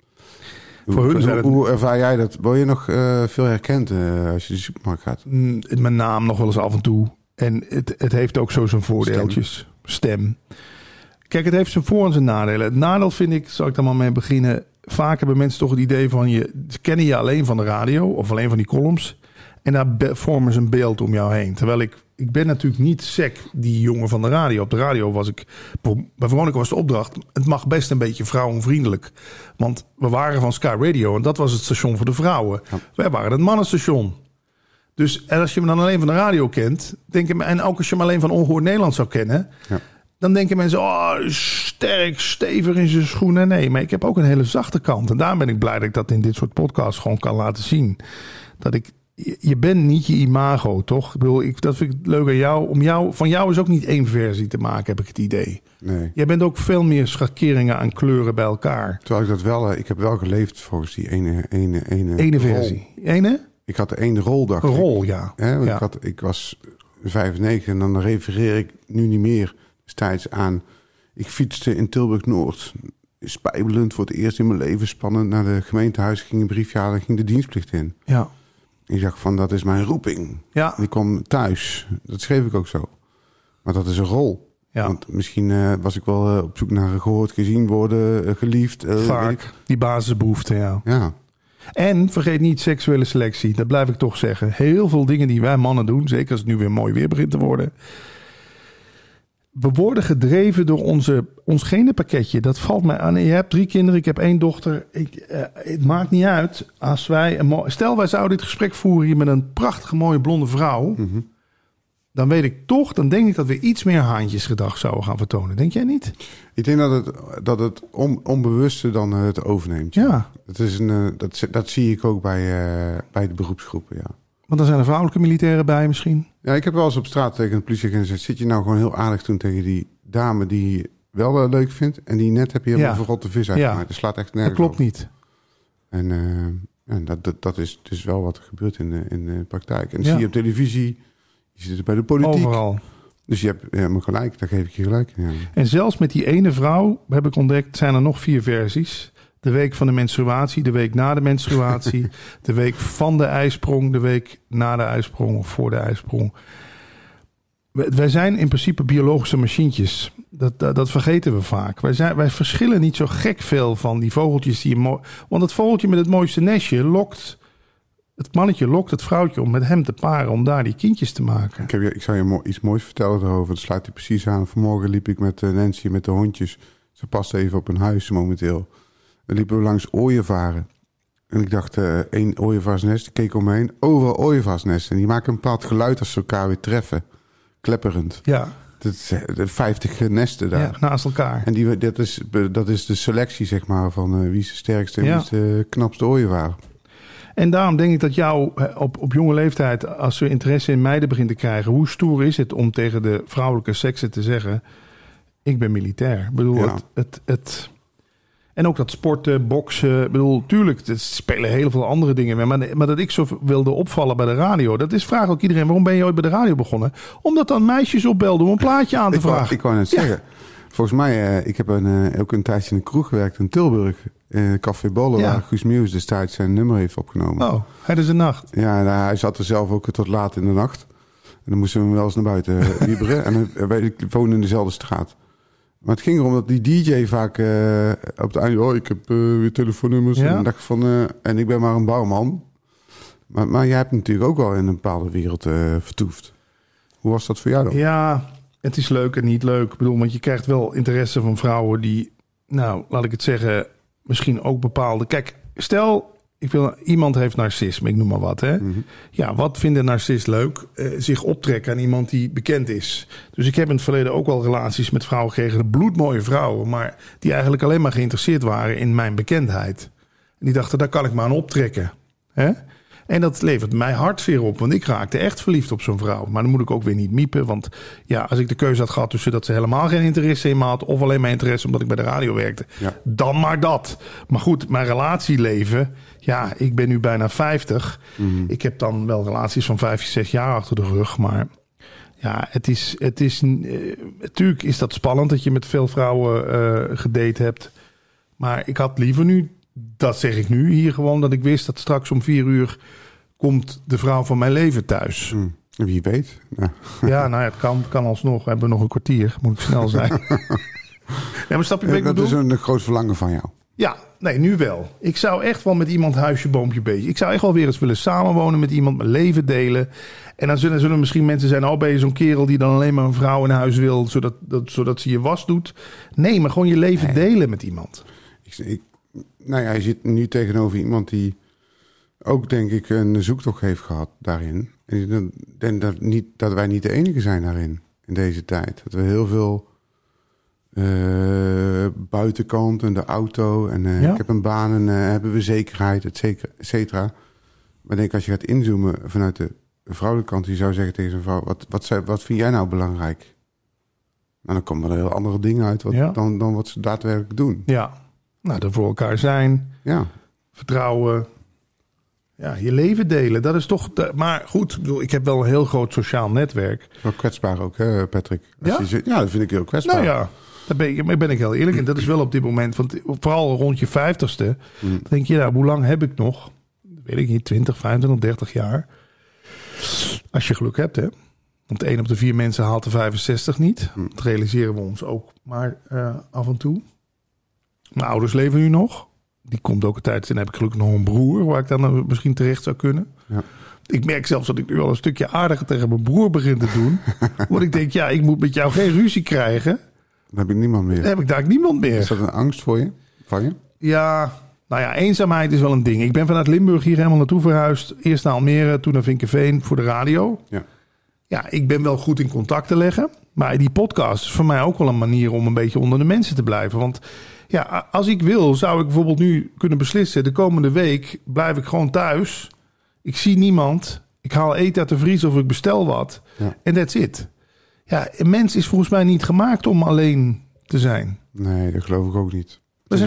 Hoe ervaar jij dat? Word je nog veel herkend als je de supermarkt gaat? Mijn naam nog wel eens af en toe. En het heeft ook zo zijn voordeeltjes. Stem. Kijk, het heeft zijn voor- en zijn nadelen. Het nadeel vind ik, zal ik daar maar mee beginnen... vaak hebben mensen toch het idee van... ze kennen je alleen van de radio of alleen van die columns... en daar vormen ze een beeld om jou heen. Terwijl ik ben natuurlijk niet sec, die jongen van de radio. Op de radio was ik... Bij Veronica was de opdracht... het mag best een beetje vrouwenvriendelijk. Want we waren van Sky Radio... en dat was het station voor de vrouwen. Ja. Wij waren het mannenstation. Dus en als je me dan alleen van de radio kent... en ook als je me alleen van Ongehoord Nederland zou kennen... Ja. Dan denken mensen, sterk, stevig in zijn schoenen. Nee, maar ik heb ook een hele zachte kant. En daarom ben ik blij dat ik dat in dit soort podcasts gewoon kan laten zien. Je bent niet je imago, toch? Ik bedoel, dat vind ik leuk aan jou. Van jou is ook niet één versie te maken, heb ik het idee. Nee. Jij bent ook veel meer schakeringen aan kleuren bij elkaar. Terwijl ik dat wel, ik heb wel geleefd volgens die ene versie. Ene? Ik had de ene rol, dacht ik. Een rol, ja. Ik was 95 en dan refereer ik nu niet meer... destijds aan. Ik fietste in Tilburg-Noord. Spijbelend voor het eerst in mijn leven. Spannend naar de gemeentehuis. Ging een briefje halen en ging de dienstplicht in. Ja. Ik dacht van, dat is mijn roeping. Ja. En ik kwam thuis. Dat schreef ik ook zo. Maar dat is een rol. Ja. Want misschien was ik wel op zoek naar gehoord, gezien worden, geliefd. Vaak. Die basisbehoefte, ja. En vergeet niet seksuele selectie. Dat blijf ik toch zeggen. Heel veel dingen die wij mannen doen. Zeker als het nu weer mooi weer begint te worden... We worden gedreven door ons genenpakketje. Dat valt mij aan. Je hebt 3 kinderen, ik heb 1 dochter. Het maakt niet uit. Als stel, wij zouden dit gesprek voeren hier met een prachtige, mooie blonde vrouw. Mm-hmm. Dan denk ik dat we iets meer haantjesgedrag zouden gaan vertonen. Denk jij niet? Ik denk dat het onbewuste dan het overneemt. Ja. Dat zie ik ook bij de beroepsgroepen, ja. Want dan zijn er vrouwelijke militairen bij misschien. Ja, ik heb wel eens op straat tegen de politieagent gezegd... zit je nou gewoon heel aardig toen tegen die dame die je wel leuk vindt... en die net heb je helemaal verrotte vis uitgemaakt. Dat slaat echt nergens op. Dat klopt op. niet. En dat is dus wel wat er gebeurt in de praktijk. En dat zie je op televisie, je zit bij de politiek. Overal. Dus je hebt helemaal gelijk, daar geef ik je gelijk. Ja. En zelfs met die ene vrouw, heb ik ontdekt... zijn er nog 4 versies... De week van de menstruatie, de week na de menstruatie... de week van de ijsprong, de week na de ijsprong of voor de ijsprong. Wij zijn in principe biologische machientjes. Dat vergeten we vaak. Wij verschillen niet zo gek veel van die vogeltjes. Want het vogeltje met het mooiste nestje lokt... Het mannetje lokt het vrouwtje om met hem te paren... om daar die kindjes te maken. Ik zou je iets moois vertellen daarover. Dat sluit hij precies aan. Vanmorgen liep ik met Nancy met de hondjes. Ze past even op een huis momenteel... Dan liepen we langs ooievaren. En ik dacht, 1 ooievaarsnest. Ik keek om me heen. Overal ooievaarsnesten. En die maken een bepaald geluid als ze elkaar weer treffen. Klepperend. Ja. De 50 nesten daar. Ja, naast elkaar. En dat is de selectie, zeg maar, van wie is de sterkste en wie is de knapste ooievaar. En daarom denk ik dat jou op jonge leeftijd, als je interesse in meiden begint te krijgen, hoe stoer is het om tegen de vrouwelijke seksen te zeggen, ik ben militair. Ik bedoel, en ook dat sporten, boksen. Ik bedoel, tuurlijk, er spelen heel veel andere dingen mee. Maar dat ik zo wilde opvallen bij de radio, dat is vraag ook iedereen, waarom ben je ooit bij de radio begonnen? Omdat dan meisjes opbelden om een plaatje aan te vragen. Ik wou net zeggen. Volgens mij, ik heb ook een tijdje in een kroeg gewerkt in Tilburg. Café Bolle, waar Guus Meeuwis destijds zijn nummer heeft opgenomen. Oh, het is een nacht. Ja, hij zat er zelf ook tot laat in de nacht. En dan moesten we hem wel eens naar buiten wieberen. En wij woonden in dezelfde straat. Maar het ging erom dat die DJ vaak op het einde... ik heb weer telefoonnummers. Ja. En dacht van, en ik ben maar een bouwman. Maar jij hebt natuurlijk ook wel in een bepaalde wereld vertoefd. Hoe was dat voor jou dan? Ja, het is leuk en niet leuk. Ik bedoel, want je krijgt wel interesse van vrouwen die... Nou, laat ik het zeggen, misschien ook bepaalde... Kijk, stel... Iemand heeft narcisme, ik noem maar wat. Hè? Mm-hmm. Ja, wat vindt een narcist leuk? Zich optrekken aan iemand die bekend is. Dus ik heb in het verleden ook wel relaties met vrouwen gekregen. Bloedmooie vrouwen, maar die eigenlijk alleen maar geïnteresseerd waren in mijn bekendheid. En die dachten, daar kan ik me aan optrekken. Hè? En dat levert mij hartzeer op, want ik raakte echt verliefd op zo'n vrouw. Maar dan moet ik ook weer niet miepen, want ja, als ik de keuze had gehad tussen dat ze helemaal geen interesse in me had, of alleen maar interesse omdat ik bij de radio werkte, dan maar dat. Maar goed, mijn relatieleven, ja, ik ben nu bijna 50. Mm-hmm. Ik heb dan wel relaties van 5, 6 jaar achter de rug, maar ja, het is natuurlijk is dat spannend dat je met veel vrouwen gedate hebt. Maar ik had liever nu, dat zeg ik nu hier gewoon, dat ik wist dat straks om 4 uur komt de vrouw van mijn leven thuis. Wie weet. Ja, nou ja, het kan alsnog. We hebben nog een kwartier, moet ik snel zijn. Ja, maar snap je, dat is een groot verlangen van jou. Ja, nee, nu wel. Ik zou echt wel met iemand huisje, boompje, beetje. Ik zou echt wel weer eens willen samenwonen met iemand, mijn leven delen. En dan zullen misschien mensen zijn, oh, ben je zo'n kerel die dan alleen maar een vrouw in huis wil, zodat ze je was doet. Nee, maar gewoon je leven delen met iemand. Nou ja, je zit nu tegenover iemand die ook, denk ik, een zoektocht heeft gehad daarin. En ik denk dat wij niet de enige zijn daarin, in deze tijd. Dat we heel veel buitenkant en de auto en ik heb een baan en hebben we zekerheid, et cetera. Maar ik denk, als je gaat inzoomen vanuit de vrouwelijke kant, die zou zeggen tegen zo'n vrouw, wat vind jij nou belangrijk? Nou, dan komen er heel andere dingen uit dan wat ze daadwerkelijk doen. Ja. Nou, er voor elkaar zijn. Ja. Vertrouwen. Ja, je leven delen. Dat is toch... Maar goed, ik heb wel een heel groot sociaal netwerk. Wel kwetsbaar ook, hè, Patrick? Ja? Dat vind ik heel kwetsbaar. Nou ja, daar ben ik heel eerlijk in. Dat is wel op dit moment... Want vooral rond je 50ste... denk je, nou, hoe lang heb ik nog? Weet ik niet, 20, 25, 30 jaar. Als je geluk hebt, hè. Want 1 op de 4 mensen haalt de 65 niet. Dat realiseren we ons ook maar af en toe. Mijn ouders leven nu nog. Die komt ook een tijd. En heb ik gelukkig nog een broer waar ik dan misschien terecht zou kunnen. Ja. Ik merk zelfs dat ik nu al een stukje aardiger tegen mijn broer begin te doen. Want ik denk, ja, ik moet met jou geen ruzie krijgen. Dan heb ik niemand meer. Dan heb ik daar niemand meer. Is dat een angst voor je? Van je? Ja, nou ja, eenzaamheid is wel een ding. Ik ben vanuit Limburg hier helemaal naartoe verhuisd. Eerst naar Almere, toen naar Vinkeveen voor de radio. Ja, ik ben wel goed in contact te leggen. Maar die podcast is voor mij ook wel een manier om een beetje onder de mensen te blijven. Want ja, als ik wil, zou ik bijvoorbeeld nu kunnen beslissen, de komende week blijf ik gewoon thuis. Ik zie niemand. Ik haal eten uit de vriezer of ik bestel wat. En that's it. Ja, een mens is volgens mij niet gemaakt om alleen te zijn. Nee, dat geloof ik ook niet.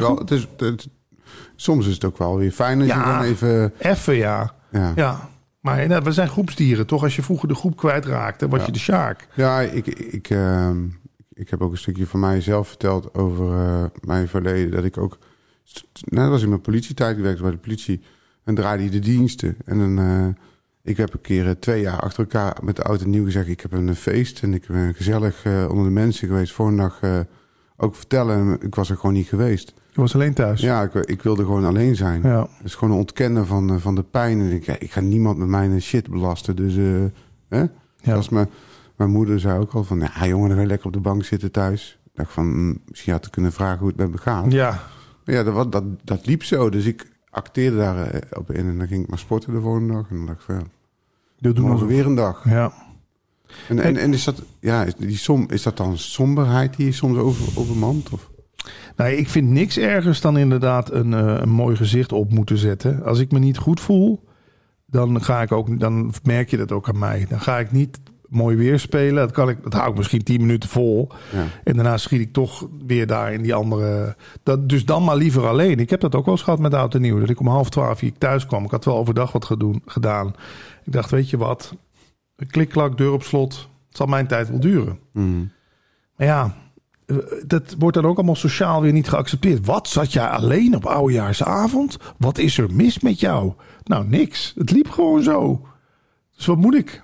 Soms is het ook wel weer fijn als je dan even... Even, ja. Maar we zijn groepsdieren, toch? Als je vroeger de groep kwijtraakte, was je de sjaak. Ja, ik heb ook een stukje van mijzelf verteld over mijn verleden. Dat ik ook... Nou, dat was in mijn politietijd. Ik werkte bij de politie en draaide je de diensten. En dan... ik heb een keer 2 jaar achter elkaar met de oud en nieuw gezegd... ik heb een feest en ik ben gezellig onder de mensen geweest. Volgende dag ook vertellen. En ik was er gewoon niet geweest. Je was alleen thuis? Ja, ik wilde gewoon alleen zijn. Ja. Het is gewoon een ontkennen van de pijn. En ik ga niemand met mijn shit belasten. Dus als mijn moeder zei ook al van... ja, jongen, dan ga je lekker op de bank zitten thuis. Ik dacht van, misschien had ik kunnen vragen hoe het met me gaat. Ja. Maar ja, dat liep zo. Dus ik acteerde daarop in. En dan ging ik maar sporten de volgende dag. En dan dacht ik van, doen we weer een dag. Ja. En is dat, is dat dan somberheid die je soms overmant? Of? Nou, ik vind niks ergers dan inderdaad een mooi gezicht op moeten zetten. Als ik me niet goed voel, dan merk je dat ook aan mij. Dan ga ik niet mooi weer spelen. Dat hou ik misschien 10 minuten vol. Ja. En daarna schiet ik toch weer daar in die andere. Dus dan maar liever alleen. Ik heb dat ook wel eens gehad met Oud en Nieuw. Dat ik om 11:30 hier thuis kwam. Ik had wel overdag wat gedaan. Ik dacht, weet je wat? Klik-klak, deur op slot. Het zal mijn tijd wel duren. Mm. Maar ja, dat wordt dan ook allemaal sociaal weer niet geaccepteerd. Wat, zat jij alleen op oudejaarsavond? Wat is er mis met jou? Nou, niks. Het liep gewoon zo. Dus wat moet ik?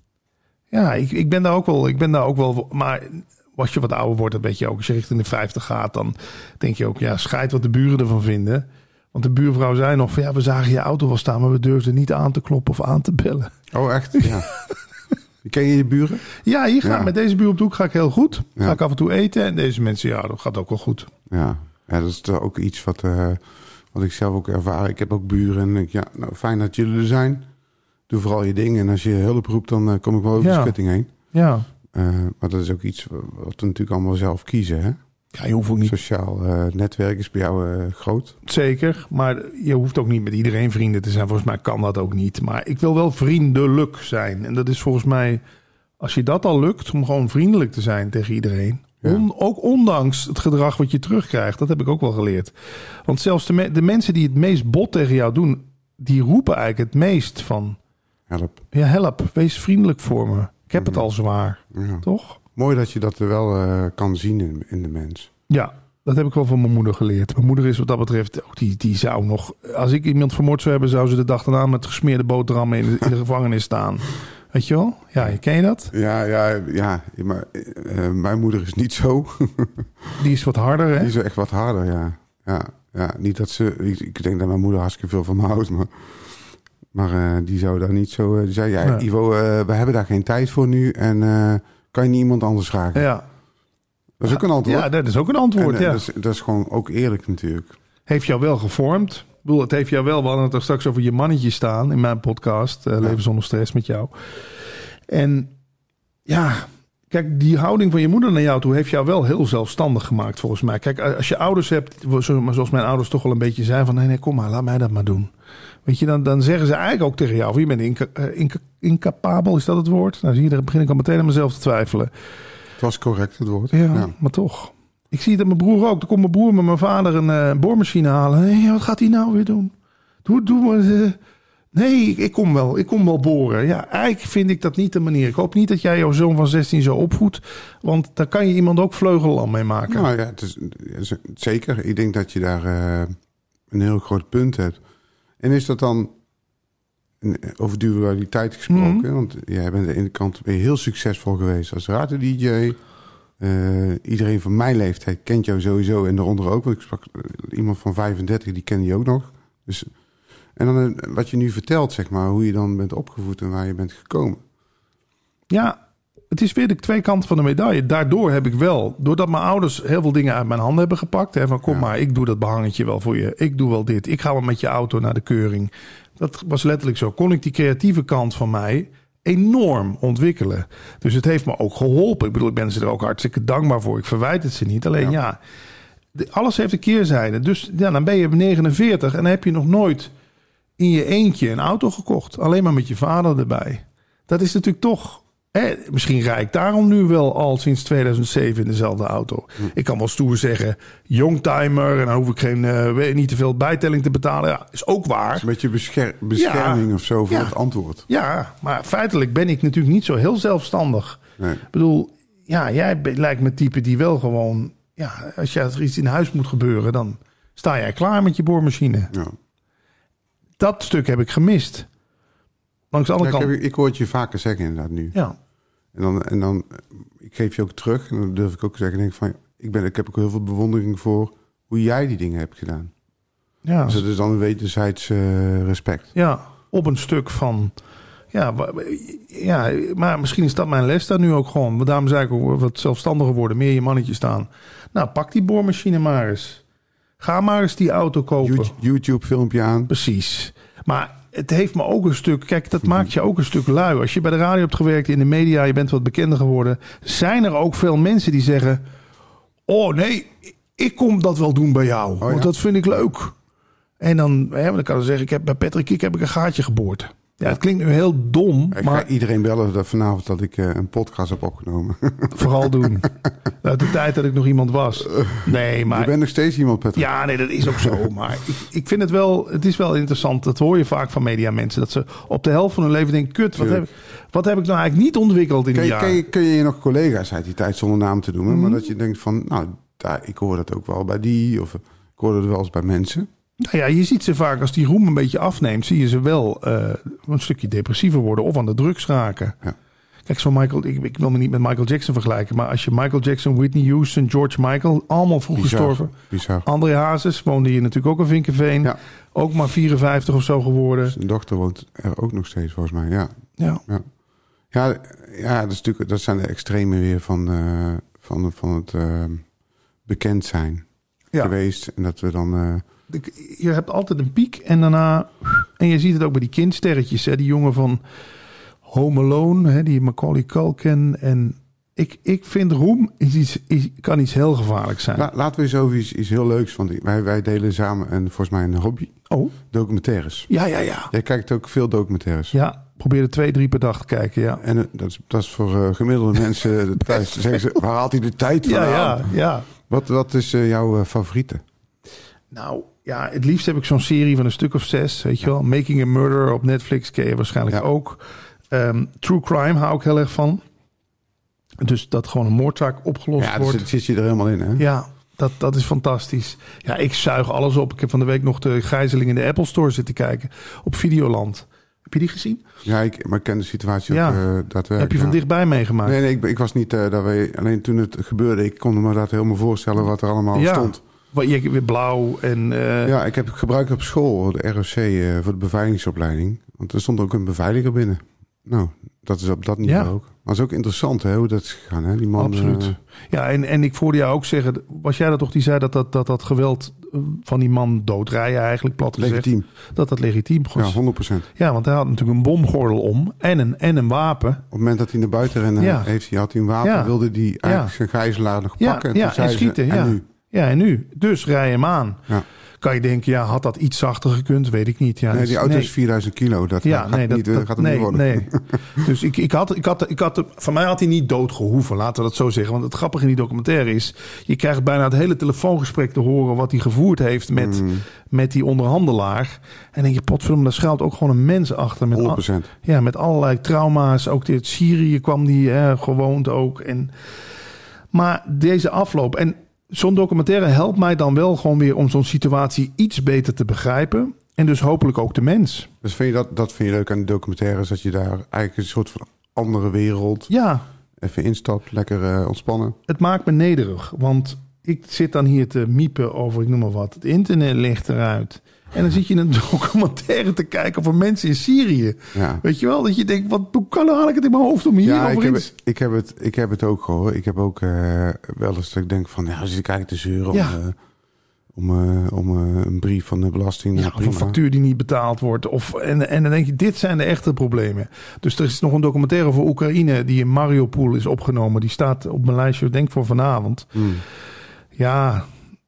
Ja, ik ben daar ook wel. Maar als je wat ouder wordt, dat weet je ook. Als je richting de 50 gaat, dan denk je ook, ja, scheid wat de buren ervan vinden. Want de buurvrouw zei nog van, ja, we zagen je auto wel staan, maar we durfden niet aan te kloppen of aan te bellen. Oh, echt? Ja. Ken je buren? Ja, met deze buur op de hoek ga ik heel goed. Ja. Ga ik af en toe eten. En deze mensen, ja, dat gaat ook wel goed. Ja, dat is ook iets wat ik zelf ook ervaar. Ik heb ook buren en denk, ja, nou, fijn dat jullie er zijn. Doe vooral je ding. En als je hulp roept, dan kom ik wel over de schutting heen. Ja. Maar dat is ook iets wat we natuurlijk allemaal zelf kiezen, hè? Ja, je hoeft ook niet. Sociaal netwerk is bij jou groot. Zeker, maar je hoeft ook niet met iedereen vrienden te zijn. Volgens mij kan dat ook niet. Maar ik wil wel vriendelijk zijn. En dat is volgens mij, als je dat al lukt, om gewoon vriendelijk te zijn tegen iedereen. Ja. Ook ondanks het gedrag wat je terugkrijgt. Dat heb ik ook wel geleerd. Want zelfs de mensen die het meest bot tegen jou doen, die roepen eigenlijk het meest van, help. Ja, help. Wees vriendelijk voor me. Ik heb het al zwaar. Ja. Toch? Mooi dat je dat er wel kan zien in de mens. Ja, dat heb ik wel van mijn moeder geleerd. Mijn moeder is wat dat betreft, die zou nog, als ik iemand vermoord zou hebben, zou ze de dag daarna met gesmeerde boterhammen in de gevangenis staan. Weet je wel? Ja, ken je dat? Ja, maar mijn moeder is niet zo. Die is wat harder, hè? Die is echt wat harder, ja. Niet dat ze, ik denk dat mijn moeder hartstikke veel van me houdt, maar die zou daar niet zo, die zei, ja. Ivo, we hebben daar geen tijd voor nu en kan je niet iemand anders vragen? Ja. Dat is ook een antwoord. Ja, dat is ook een antwoord, ja. Dat is gewoon ook eerlijk natuurlijk. Heeft jou wel gevormd. Ik bedoel, het heeft jou wel... We hadden het er straks over je mannetje staan in mijn podcast. Leven zonder stress met jou. En ja, kijk, die houding van je moeder naar jou toe heeft jou wel heel zelfstandig gemaakt, volgens mij. Kijk, als je ouders hebt, zoals mijn ouders toch wel een beetje zijn van, nee, kom maar, laat mij dat maar doen. Weet je, dan zeggen ze eigenlijk ook tegen jou, je bent incapabel, is dat het woord? Nou, zie je, daar begin ik al meteen aan mezelf te twiffelen. Het was correct, het woord. Ja, maar toch. Ik zie het aan mijn broer ook. Dan komt mijn broer met mijn vader een boormachine halen. Nee, wat gaat hij nou weer doen? Doe maar. Nee, ik kom wel boren. Ja, eigenlijk vind ik dat niet de manier. Ik hoop niet dat jij jouw zoon van 16 zo opvoedt. Want daar kan je iemand ook vleugellam mee maken. Nou ja, het is zeker. Ik denk dat je daar een heel groot punt hebt. En is dat dan over dualiteit gesproken? Mm-hmm. Want jij bent aan de ene kant heel succesvol geweest als radio-dj. Iedereen van mijn leeftijd kent jou sowieso en daaronder ook. Want ik sprak iemand van 35, die ken je ook nog. Dus, en dan wat je nu vertelt, zeg maar, hoe je dan bent opgevoed en waar je bent gekomen. Ja, het is weer de twee kanten van de medaille. Daardoor heb ik wel, doordat mijn ouders heel veel dingen uit mijn handen hebben gepakt. Hè, van kom maar, ik doe dat behangetje wel voor je. Ik doe wel dit. Ik ga wel met je auto naar de keuring. Dat was letterlijk zo. Kon ik die creatieve kant van mij enorm ontwikkelen. Dus het heeft me ook geholpen. Ik bedoel, ik ben ze er ook hartstikke dankbaar voor. Ik verwijt het ze niet. Alleen alles heeft een keerzijde. Dus ja, dan ben je 49 en dan heb je nog nooit in je eentje een auto gekocht. Alleen maar met je vader erbij. Dat is natuurlijk toch... misschien rijd ik daarom nu wel al sinds 2007 in dezelfde auto. Ik kan wel stoer zeggen, youngtimer, en dan hoef ik niet te veel bijtelling te betalen. Ja, is ook waar. Dat is een beetje bescherming of zo voor het antwoord. Ja, maar feitelijk ben ik natuurlijk niet zo heel zelfstandig. Nee. Ik bedoel, jij lijkt me type die wel gewoon... Ja, als er iets in huis moet gebeuren, dan sta jij klaar met je boormachine. Ja. Dat stuk heb ik gemist. Langs alle kanten. Ik hoor het je vaker zeggen inderdaad nu. Ja. En dan ik geef je ook terug. En dan durf ik ook te zeggen, denk van, ik heb ook heel veel bewondering voor hoe jij die dingen hebt gedaan. Ja. Dus het is dan een wederzijds respect. Ja, op een stuk van... Ja, maar misschien is dat mijn les daar nu ook gewoon. Want daarom zei ik ook wat zelfstandiger worden. Meer je mannetje staan. Nou, pak die boormachine maar eens. Ga maar eens die auto kopen. YouTube filmpje aan. Precies. Maar het heeft me ook een stuk... Kijk, dat maakt je ook een stuk lui. Als je bij de radio hebt gewerkt, in de media, je bent wat bekender geworden... zijn er ook veel mensen die zeggen... oh nee, ik kom dat wel doen bij jou. Want dat vind ik leuk. En dan kan ik zeggen... bij Patrick Kiek heb ik een gaatje geboord. Ja, het klinkt nu heel dom. Ik ga iedereen bellen dat vanavond dat ik een podcast heb opgenomen. Vooral doen. Uit de tijd dat ik nog iemand was. Nee, maar... Je bent nog steeds iemand, Patrick. Ja, nee, dat is ook zo. Maar ik vind het wel... Het is wel interessant. Dat hoor je vaak van mediamensen. Dat ze op de helft van hun leven denken... Kut, wat heb ik nou eigenlijk niet ontwikkeld in die jaren? Kun je nog collega's uit die tijd zonder naam te noemen? Maar dat je denkt van... Nou, ik hoor dat ook wel bij die. Of ik hoor het wel eens bij mensen. Nou ja, je ziet ze vaak als die roem een beetje afneemt... zie je ze wel een stukje depressiever worden... of aan de drugs raken. Ja. Kijk, zo Michael... Ik wil me niet met Michael Jackson vergelijken... maar als je Michael Jackson, Whitney Houston, George Michael... allemaal vroeg gestorven. Bizar. André Hazes woonde hier natuurlijk ook in Vinkenveen. Ja. Ook maar 54 of zo geworden. Zijn dochter woont er ook nog steeds, volgens mij. Ja, dat is natuurlijk, dat zijn de extremen weer van het bekend zijn geweest. En dat we dan... Je hebt altijd een piek en daarna... En je ziet het ook bij die kindsterretjes. Hè? Die jongen van Home Alone, hè? Die Macaulay Culkin. En ik vind roem kan iets heel gevaarlijks zijn. Laten we eens over iets heel leuks. Want wij delen samen volgens mij een hobby. Oh. Documentaires. Ja. Jij kijkt ook veel documentaires. Ja, probeer er 2-3 per dag te kijken, ja. En dat is voor gemiddelde mensen thuis. Zeggen ze, waar haalt hij de tijd vandaan? Ja. Wat is jouw favoriete? Nou, ja, het liefst heb ik zo'n serie van een stuk of 6, weet je wel. Making a Murder op Netflix ken je waarschijnlijk ook. True Crime hou ik heel erg van. Dus dat gewoon een moordzaak opgelost wordt. Ja, dus zit je er helemaal in, hè? Ja, dat is fantastisch. Ja, ik zuig alles op. Ik heb van de week nog de gijzeling in de Apple Store zitten kijken. Op Videoland. Heb je die gezien? Ja, maar ik ken de situatie ook daadwerkelijk. Heb je van dichtbij meegemaakt? Nee, ik was niet daarbij. Alleen toen het gebeurde, ik kon me dat helemaal voorstellen wat er allemaal stond. Je weer blauw en... Ja, ik heb het gebruikt op school, de ROC, voor de beveiligingsopleiding. Want er stond ook een beveiliger binnen. Nou, dat is op dat niveau ook. Maar het is ook interessant hoe dat is gegaan, hè? Die man, absoluut. Ja, en ik voelde jou ook zeggen... Was jij dat toch die zei dat geweld van die man doodrijden eigenlijk, plat gezegd? Legitiem. Dat legitiem was. Ja, 100%. Ja, want hij had natuurlijk een bomgordel om en een wapen. Op het moment dat hij naar buiten rende, had hij een wapen. Wilde hij eigenlijk zijn gijzelaar nog pakken. En schieten. En nu? Ja, en nu? Dus rij hem aan. Ja. Kan je denken, had dat iets zachter gekund? Weet ik niet. Ja, nee, die auto is 4000 kilo. Dat gaat hem niet worden. Nee. Dus ik had, van mij had hij niet dood gehoeven, laten we dat zo zeggen. Want het grappige in die documentaire is... je krijgt bijna het hele telefoongesprek te horen... wat hij gevoerd heeft met die onderhandelaar. En dan denk je, potverdomme, daar schuilt ook gewoon een mens achter. Met 100%. Met allerlei trauma's. Ook in Syrië kwam die gewoond ook. Maar deze afloop... En zo'n documentaire helpt mij dan wel gewoon weer om zo'n situatie iets beter te begrijpen. En dus hopelijk ook de mens. Dus dat vind je leuk aan de documentaires, dat je daar eigenlijk een soort van andere wereld even instapt, lekker ontspannen. Het maakt me nederig, want ik zit dan hier te miepen over, ik noem maar wat, het internet ligt eruit. En dan zit je een documentaire te kijken over mensen in Syrië. Ja. Weet je wel, dat je denkt, haal ik het in mijn hoofd om hier over iets... Ik heb het ook gehoord. Ik heb ook wel eens dat ik denk van, als je kijkt te zeuren om een brief van de belasting. Ja, of een factuur die niet betaald wordt. En dan denk je, dit zijn de echte problemen. Dus er is nog een documentaire over Oekraïne die in Mariupol is opgenomen. Die staat op mijn lijstje, denk voor vanavond. Ja,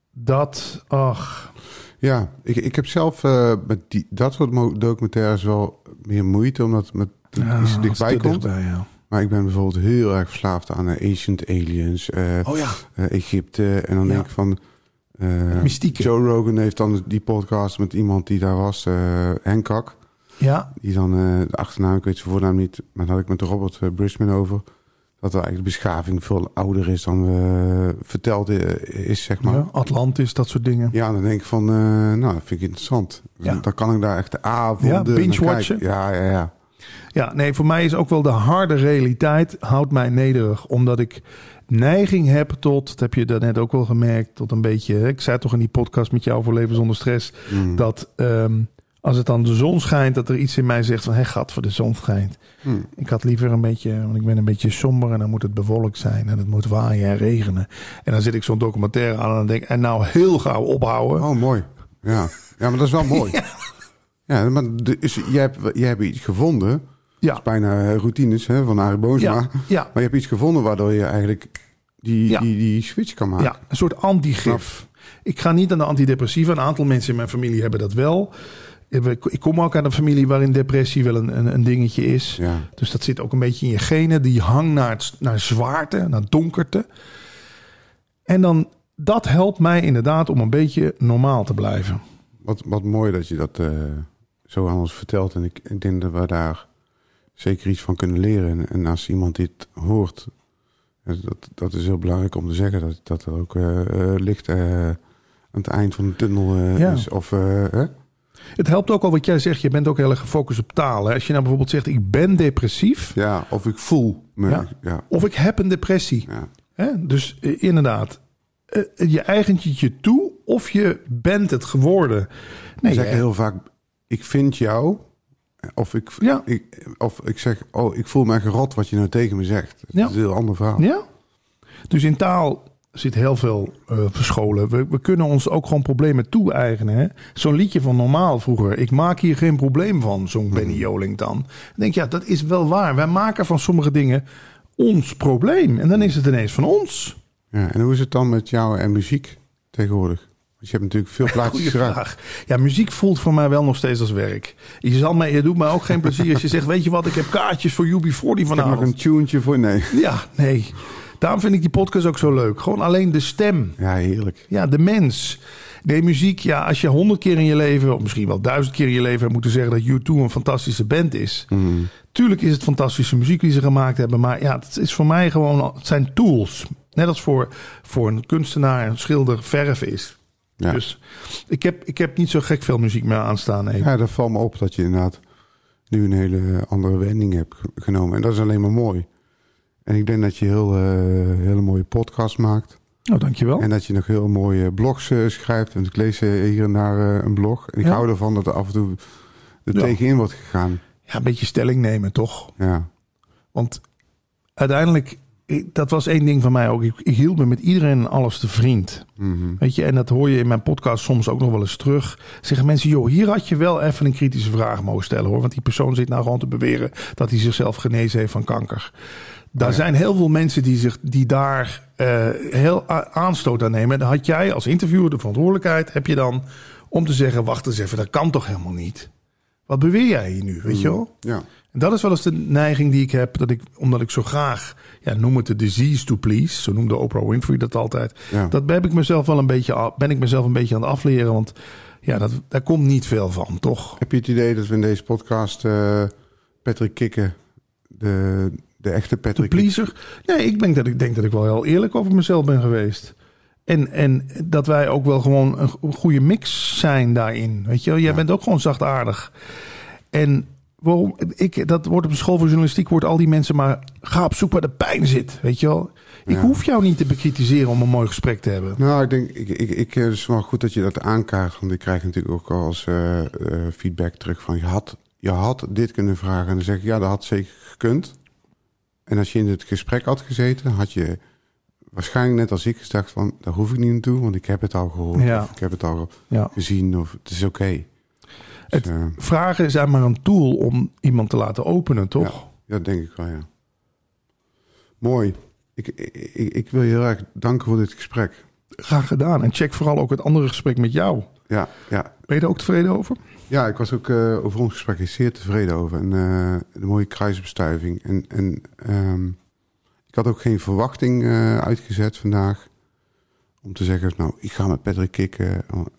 Ja, ik heb zelf met dat soort documentaires wel meer moeite, omdat het iets dichtbij komt. Maar ik ben bijvoorbeeld heel erg verslaafd aan Ancient Aliens, Egypte. En dan denk ik van... Mystieke. Joe Rogan heeft dan die podcast met iemand die daar was, Hancock. Ja. Die dan de achternaam, ik weet zijn voornaam niet, maar daar had ik met Robert Brisman over. Dat er eigenlijk de beschaving veel ouder is dan verteld is, zeg maar. Ja, Atlantis, dat soort dingen. Ja, dan denk ik van, dat vind ik interessant. Ja. Dan kan ik daar echt de avonden... binge-watchen. Ja. Ja, nee, voor mij is ook wel de harde realiteit houdt mij nederig. Omdat ik neiging heb tot, dat heb je daarnet ook wel gemerkt, tot een beetje... Ik zei toch in die podcast met jou voor Leven Zonder Stress... dat als het dan de zon schijnt, dat er iets in mij zegt van... gat voor de zon schijnt. Ik had liever een beetje, want ik ben een beetje somber... en dan moet het bewolkt zijn en het moet waaien en regenen. En dan zit ik zo'n documentaire aan en dan denk ik... en nou heel gauw ophouden. Oh, mooi. Ja, maar dat is wel mooi. Ja, maar jij hebt iets gevonden. Ja. Dat is bijna routines van Arie Boomsma. Ja. Maar je hebt iets gevonden waardoor je eigenlijk die switch kan maken. Ja, een soort antigif. Ik ga niet aan de antidepressiva. Een aantal mensen in mijn familie hebben dat wel. Ik kom ook uit een familie waarin depressie wel een dingetje is. Ja. Dus dat zit ook een beetje in je genen. Die hang naar zwaarte, naar donkerte. En dan, dat helpt mij inderdaad om een beetje normaal te blijven. Wat mooi dat je dat zo aan ons vertelt. En ik denk dat we daar zeker iets van kunnen leren. En als iemand dit hoort, dat is heel belangrijk om te zeggen. Dat er ook licht aan het eind van de tunnel is. Of, Het helpt ook al wat jij zegt. Je bent ook heel erg gefocust op taal. Hè? Als je nou bijvoorbeeld zegt, ik ben depressief. Ja, of ik voel me. Ja. Of ik heb een depressie. Ja. Hè? Dus inderdaad, je eigent het je toe of je bent het geworden. Nee, ik zeg heel vaak, ik vind jou. Of ik zeg, ik voel mij gerot wat je nou tegen me zegt. Dat is een heel ander verhaal. Ja. Dus in taal zit heel veel verscholen. We kunnen ons ook gewoon problemen toe-eigenen. Hè? Zo'n liedje van Normaal vroeger. Ik maak hier geen probleem van, zong Benny Joling dan. Dan denk ik, dat is wel waar. Wij maken van sommige dingen ons probleem. En dan is het ineens van ons. Ja, en hoe is het dan met jou en muziek tegenwoordig? Want je hebt natuurlijk veel plaatjes geraakt. Ja, muziek voelt voor mij wel nog steeds als werk. Je doet mij ook geen plezier als je zegt, weet je wat, ik heb kaartjes voor UB40 vanavond. Ik heb nog een tunetje voor, nee. Ja, nee. Daarom vind ik die podcast ook zo leuk. Gewoon alleen de stem. Ja, heerlijk. Ja, de mens. Nee, muziek, ja, als je 100 keer in je leven, of misschien wel 1000 keer in je leven hebt moeten zeggen dat U2 een fantastische band is. Mm. Tuurlijk is het fantastische muziek die ze gemaakt hebben, maar ja, het is voor mij gewoon, het zijn tools. Net als voor een kunstenaar, een schilder, verf is. Ja. Dus ik heb niet zo gek veel muziek meer aanstaan. Nee. Ja, dat valt me op dat je inderdaad nu een hele andere wending hebt genomen. En dat is alleen maar mooi. En ik denk dat je hele mooie podcasts maakt. Oh, dankjewel. En dat je nog heel mooie blogs schrijft. Want ik lees hier en daar een blog. En ik hou ervan dat er af en toe tegenin wordt gegaan. Ja, een beetje stelling nemen, toch? Ja. Want uiteindelijk, dat was één ding van mij ook. Ik hield me met iedereen en alles te vriend. Mm-hmm. Weet je, en dat hoor je in mijn podcast soms ook nog wel eens terug. Zeggen mensen, joh, hier had je wel even een kritische vraag mogen stellen, hoor. Want die persoon zit nou gewoon te beweren dat hij zichzelf genezen heeft van kanker. Daar zijn heel veel mensen die daar heel aanstoot aan nemen. Dan had jij als interviewer de verantwoordelijkheid, heb je dan, om te zeggen, wacht eens even, dat kan toch helemaal niet? Wat beweer jij hier nu, weet je wel? Ja. En dat is wel eens de neiging die ik heb, omdat ik zo graag, noem het de disease to please, zo noemde Oprah Winfrey dat altijd. Ja. Dat ben ik mezelf een beetje aan het afleren, want ja, daar komt niet veel van, toch? Heb je het idee dat we in deze podcast Patrick Kikken, de echte Patrick de pleaser? Nee, ik denk dat ik wel heel eerlijk over mezelf ben geweest. En dat wij ook wel gewoon een goede mix zijn daarin. Weet je wel? Jij bent ook gewoon zachtaardig. En waarom? Dat wordt op de school voor journalistiek, wordt al die mensen maar, ga op zoek waar de pijn zit. Weet je wel? Ik hoef jou niet te bekritiseren om een mooi gesprek te hebben. Nou, ik denk, het is wel goed dat je dat aankaart. Want ik krijg natuurlijk ook al als feedback terug van, je had dit kunnen vragen. En dan zeg ik, ja, dat had zeker gekund. En als je in het gesprek had gezeten, had je waarschijnlijk net als ik gezegd van, daar hoef ik niet naartoe, want ik heb het al gehoord. Ja. Of ik heb het al gezien, of het is oké. Het vragen is maar een tool om iemand te laten openen, toch? Ja, dat denk ik wel, ja. Mooi. Ik wil je heel erg danken voor dit gesprek. Graag gedaan. En check vooral ook het andere gesprek met jou. Ja. Ben je er ook tevreden over? Ja, ik was ook over ons gesprek zeer tevreden over. En de mooie kruisbestuiving. En ik had ook geen verwachting uitgezet vandaag. Om te zeggen, nou, ik ga met Patrick kicken.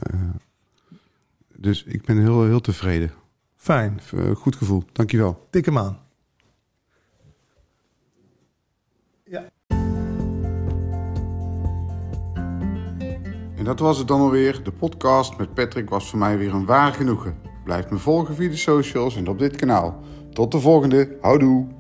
Dus ik ben heel, heel tevreden. Fijn. Goed gevoel. Dankjewel. Tik hem aan. Ja. En dat was het dan alweer. De podcast met Patrick was voor mij weer een waar genoegen. Blijf me volgen via de socials en op dit kanaal. Tot de volgende. Houdoe.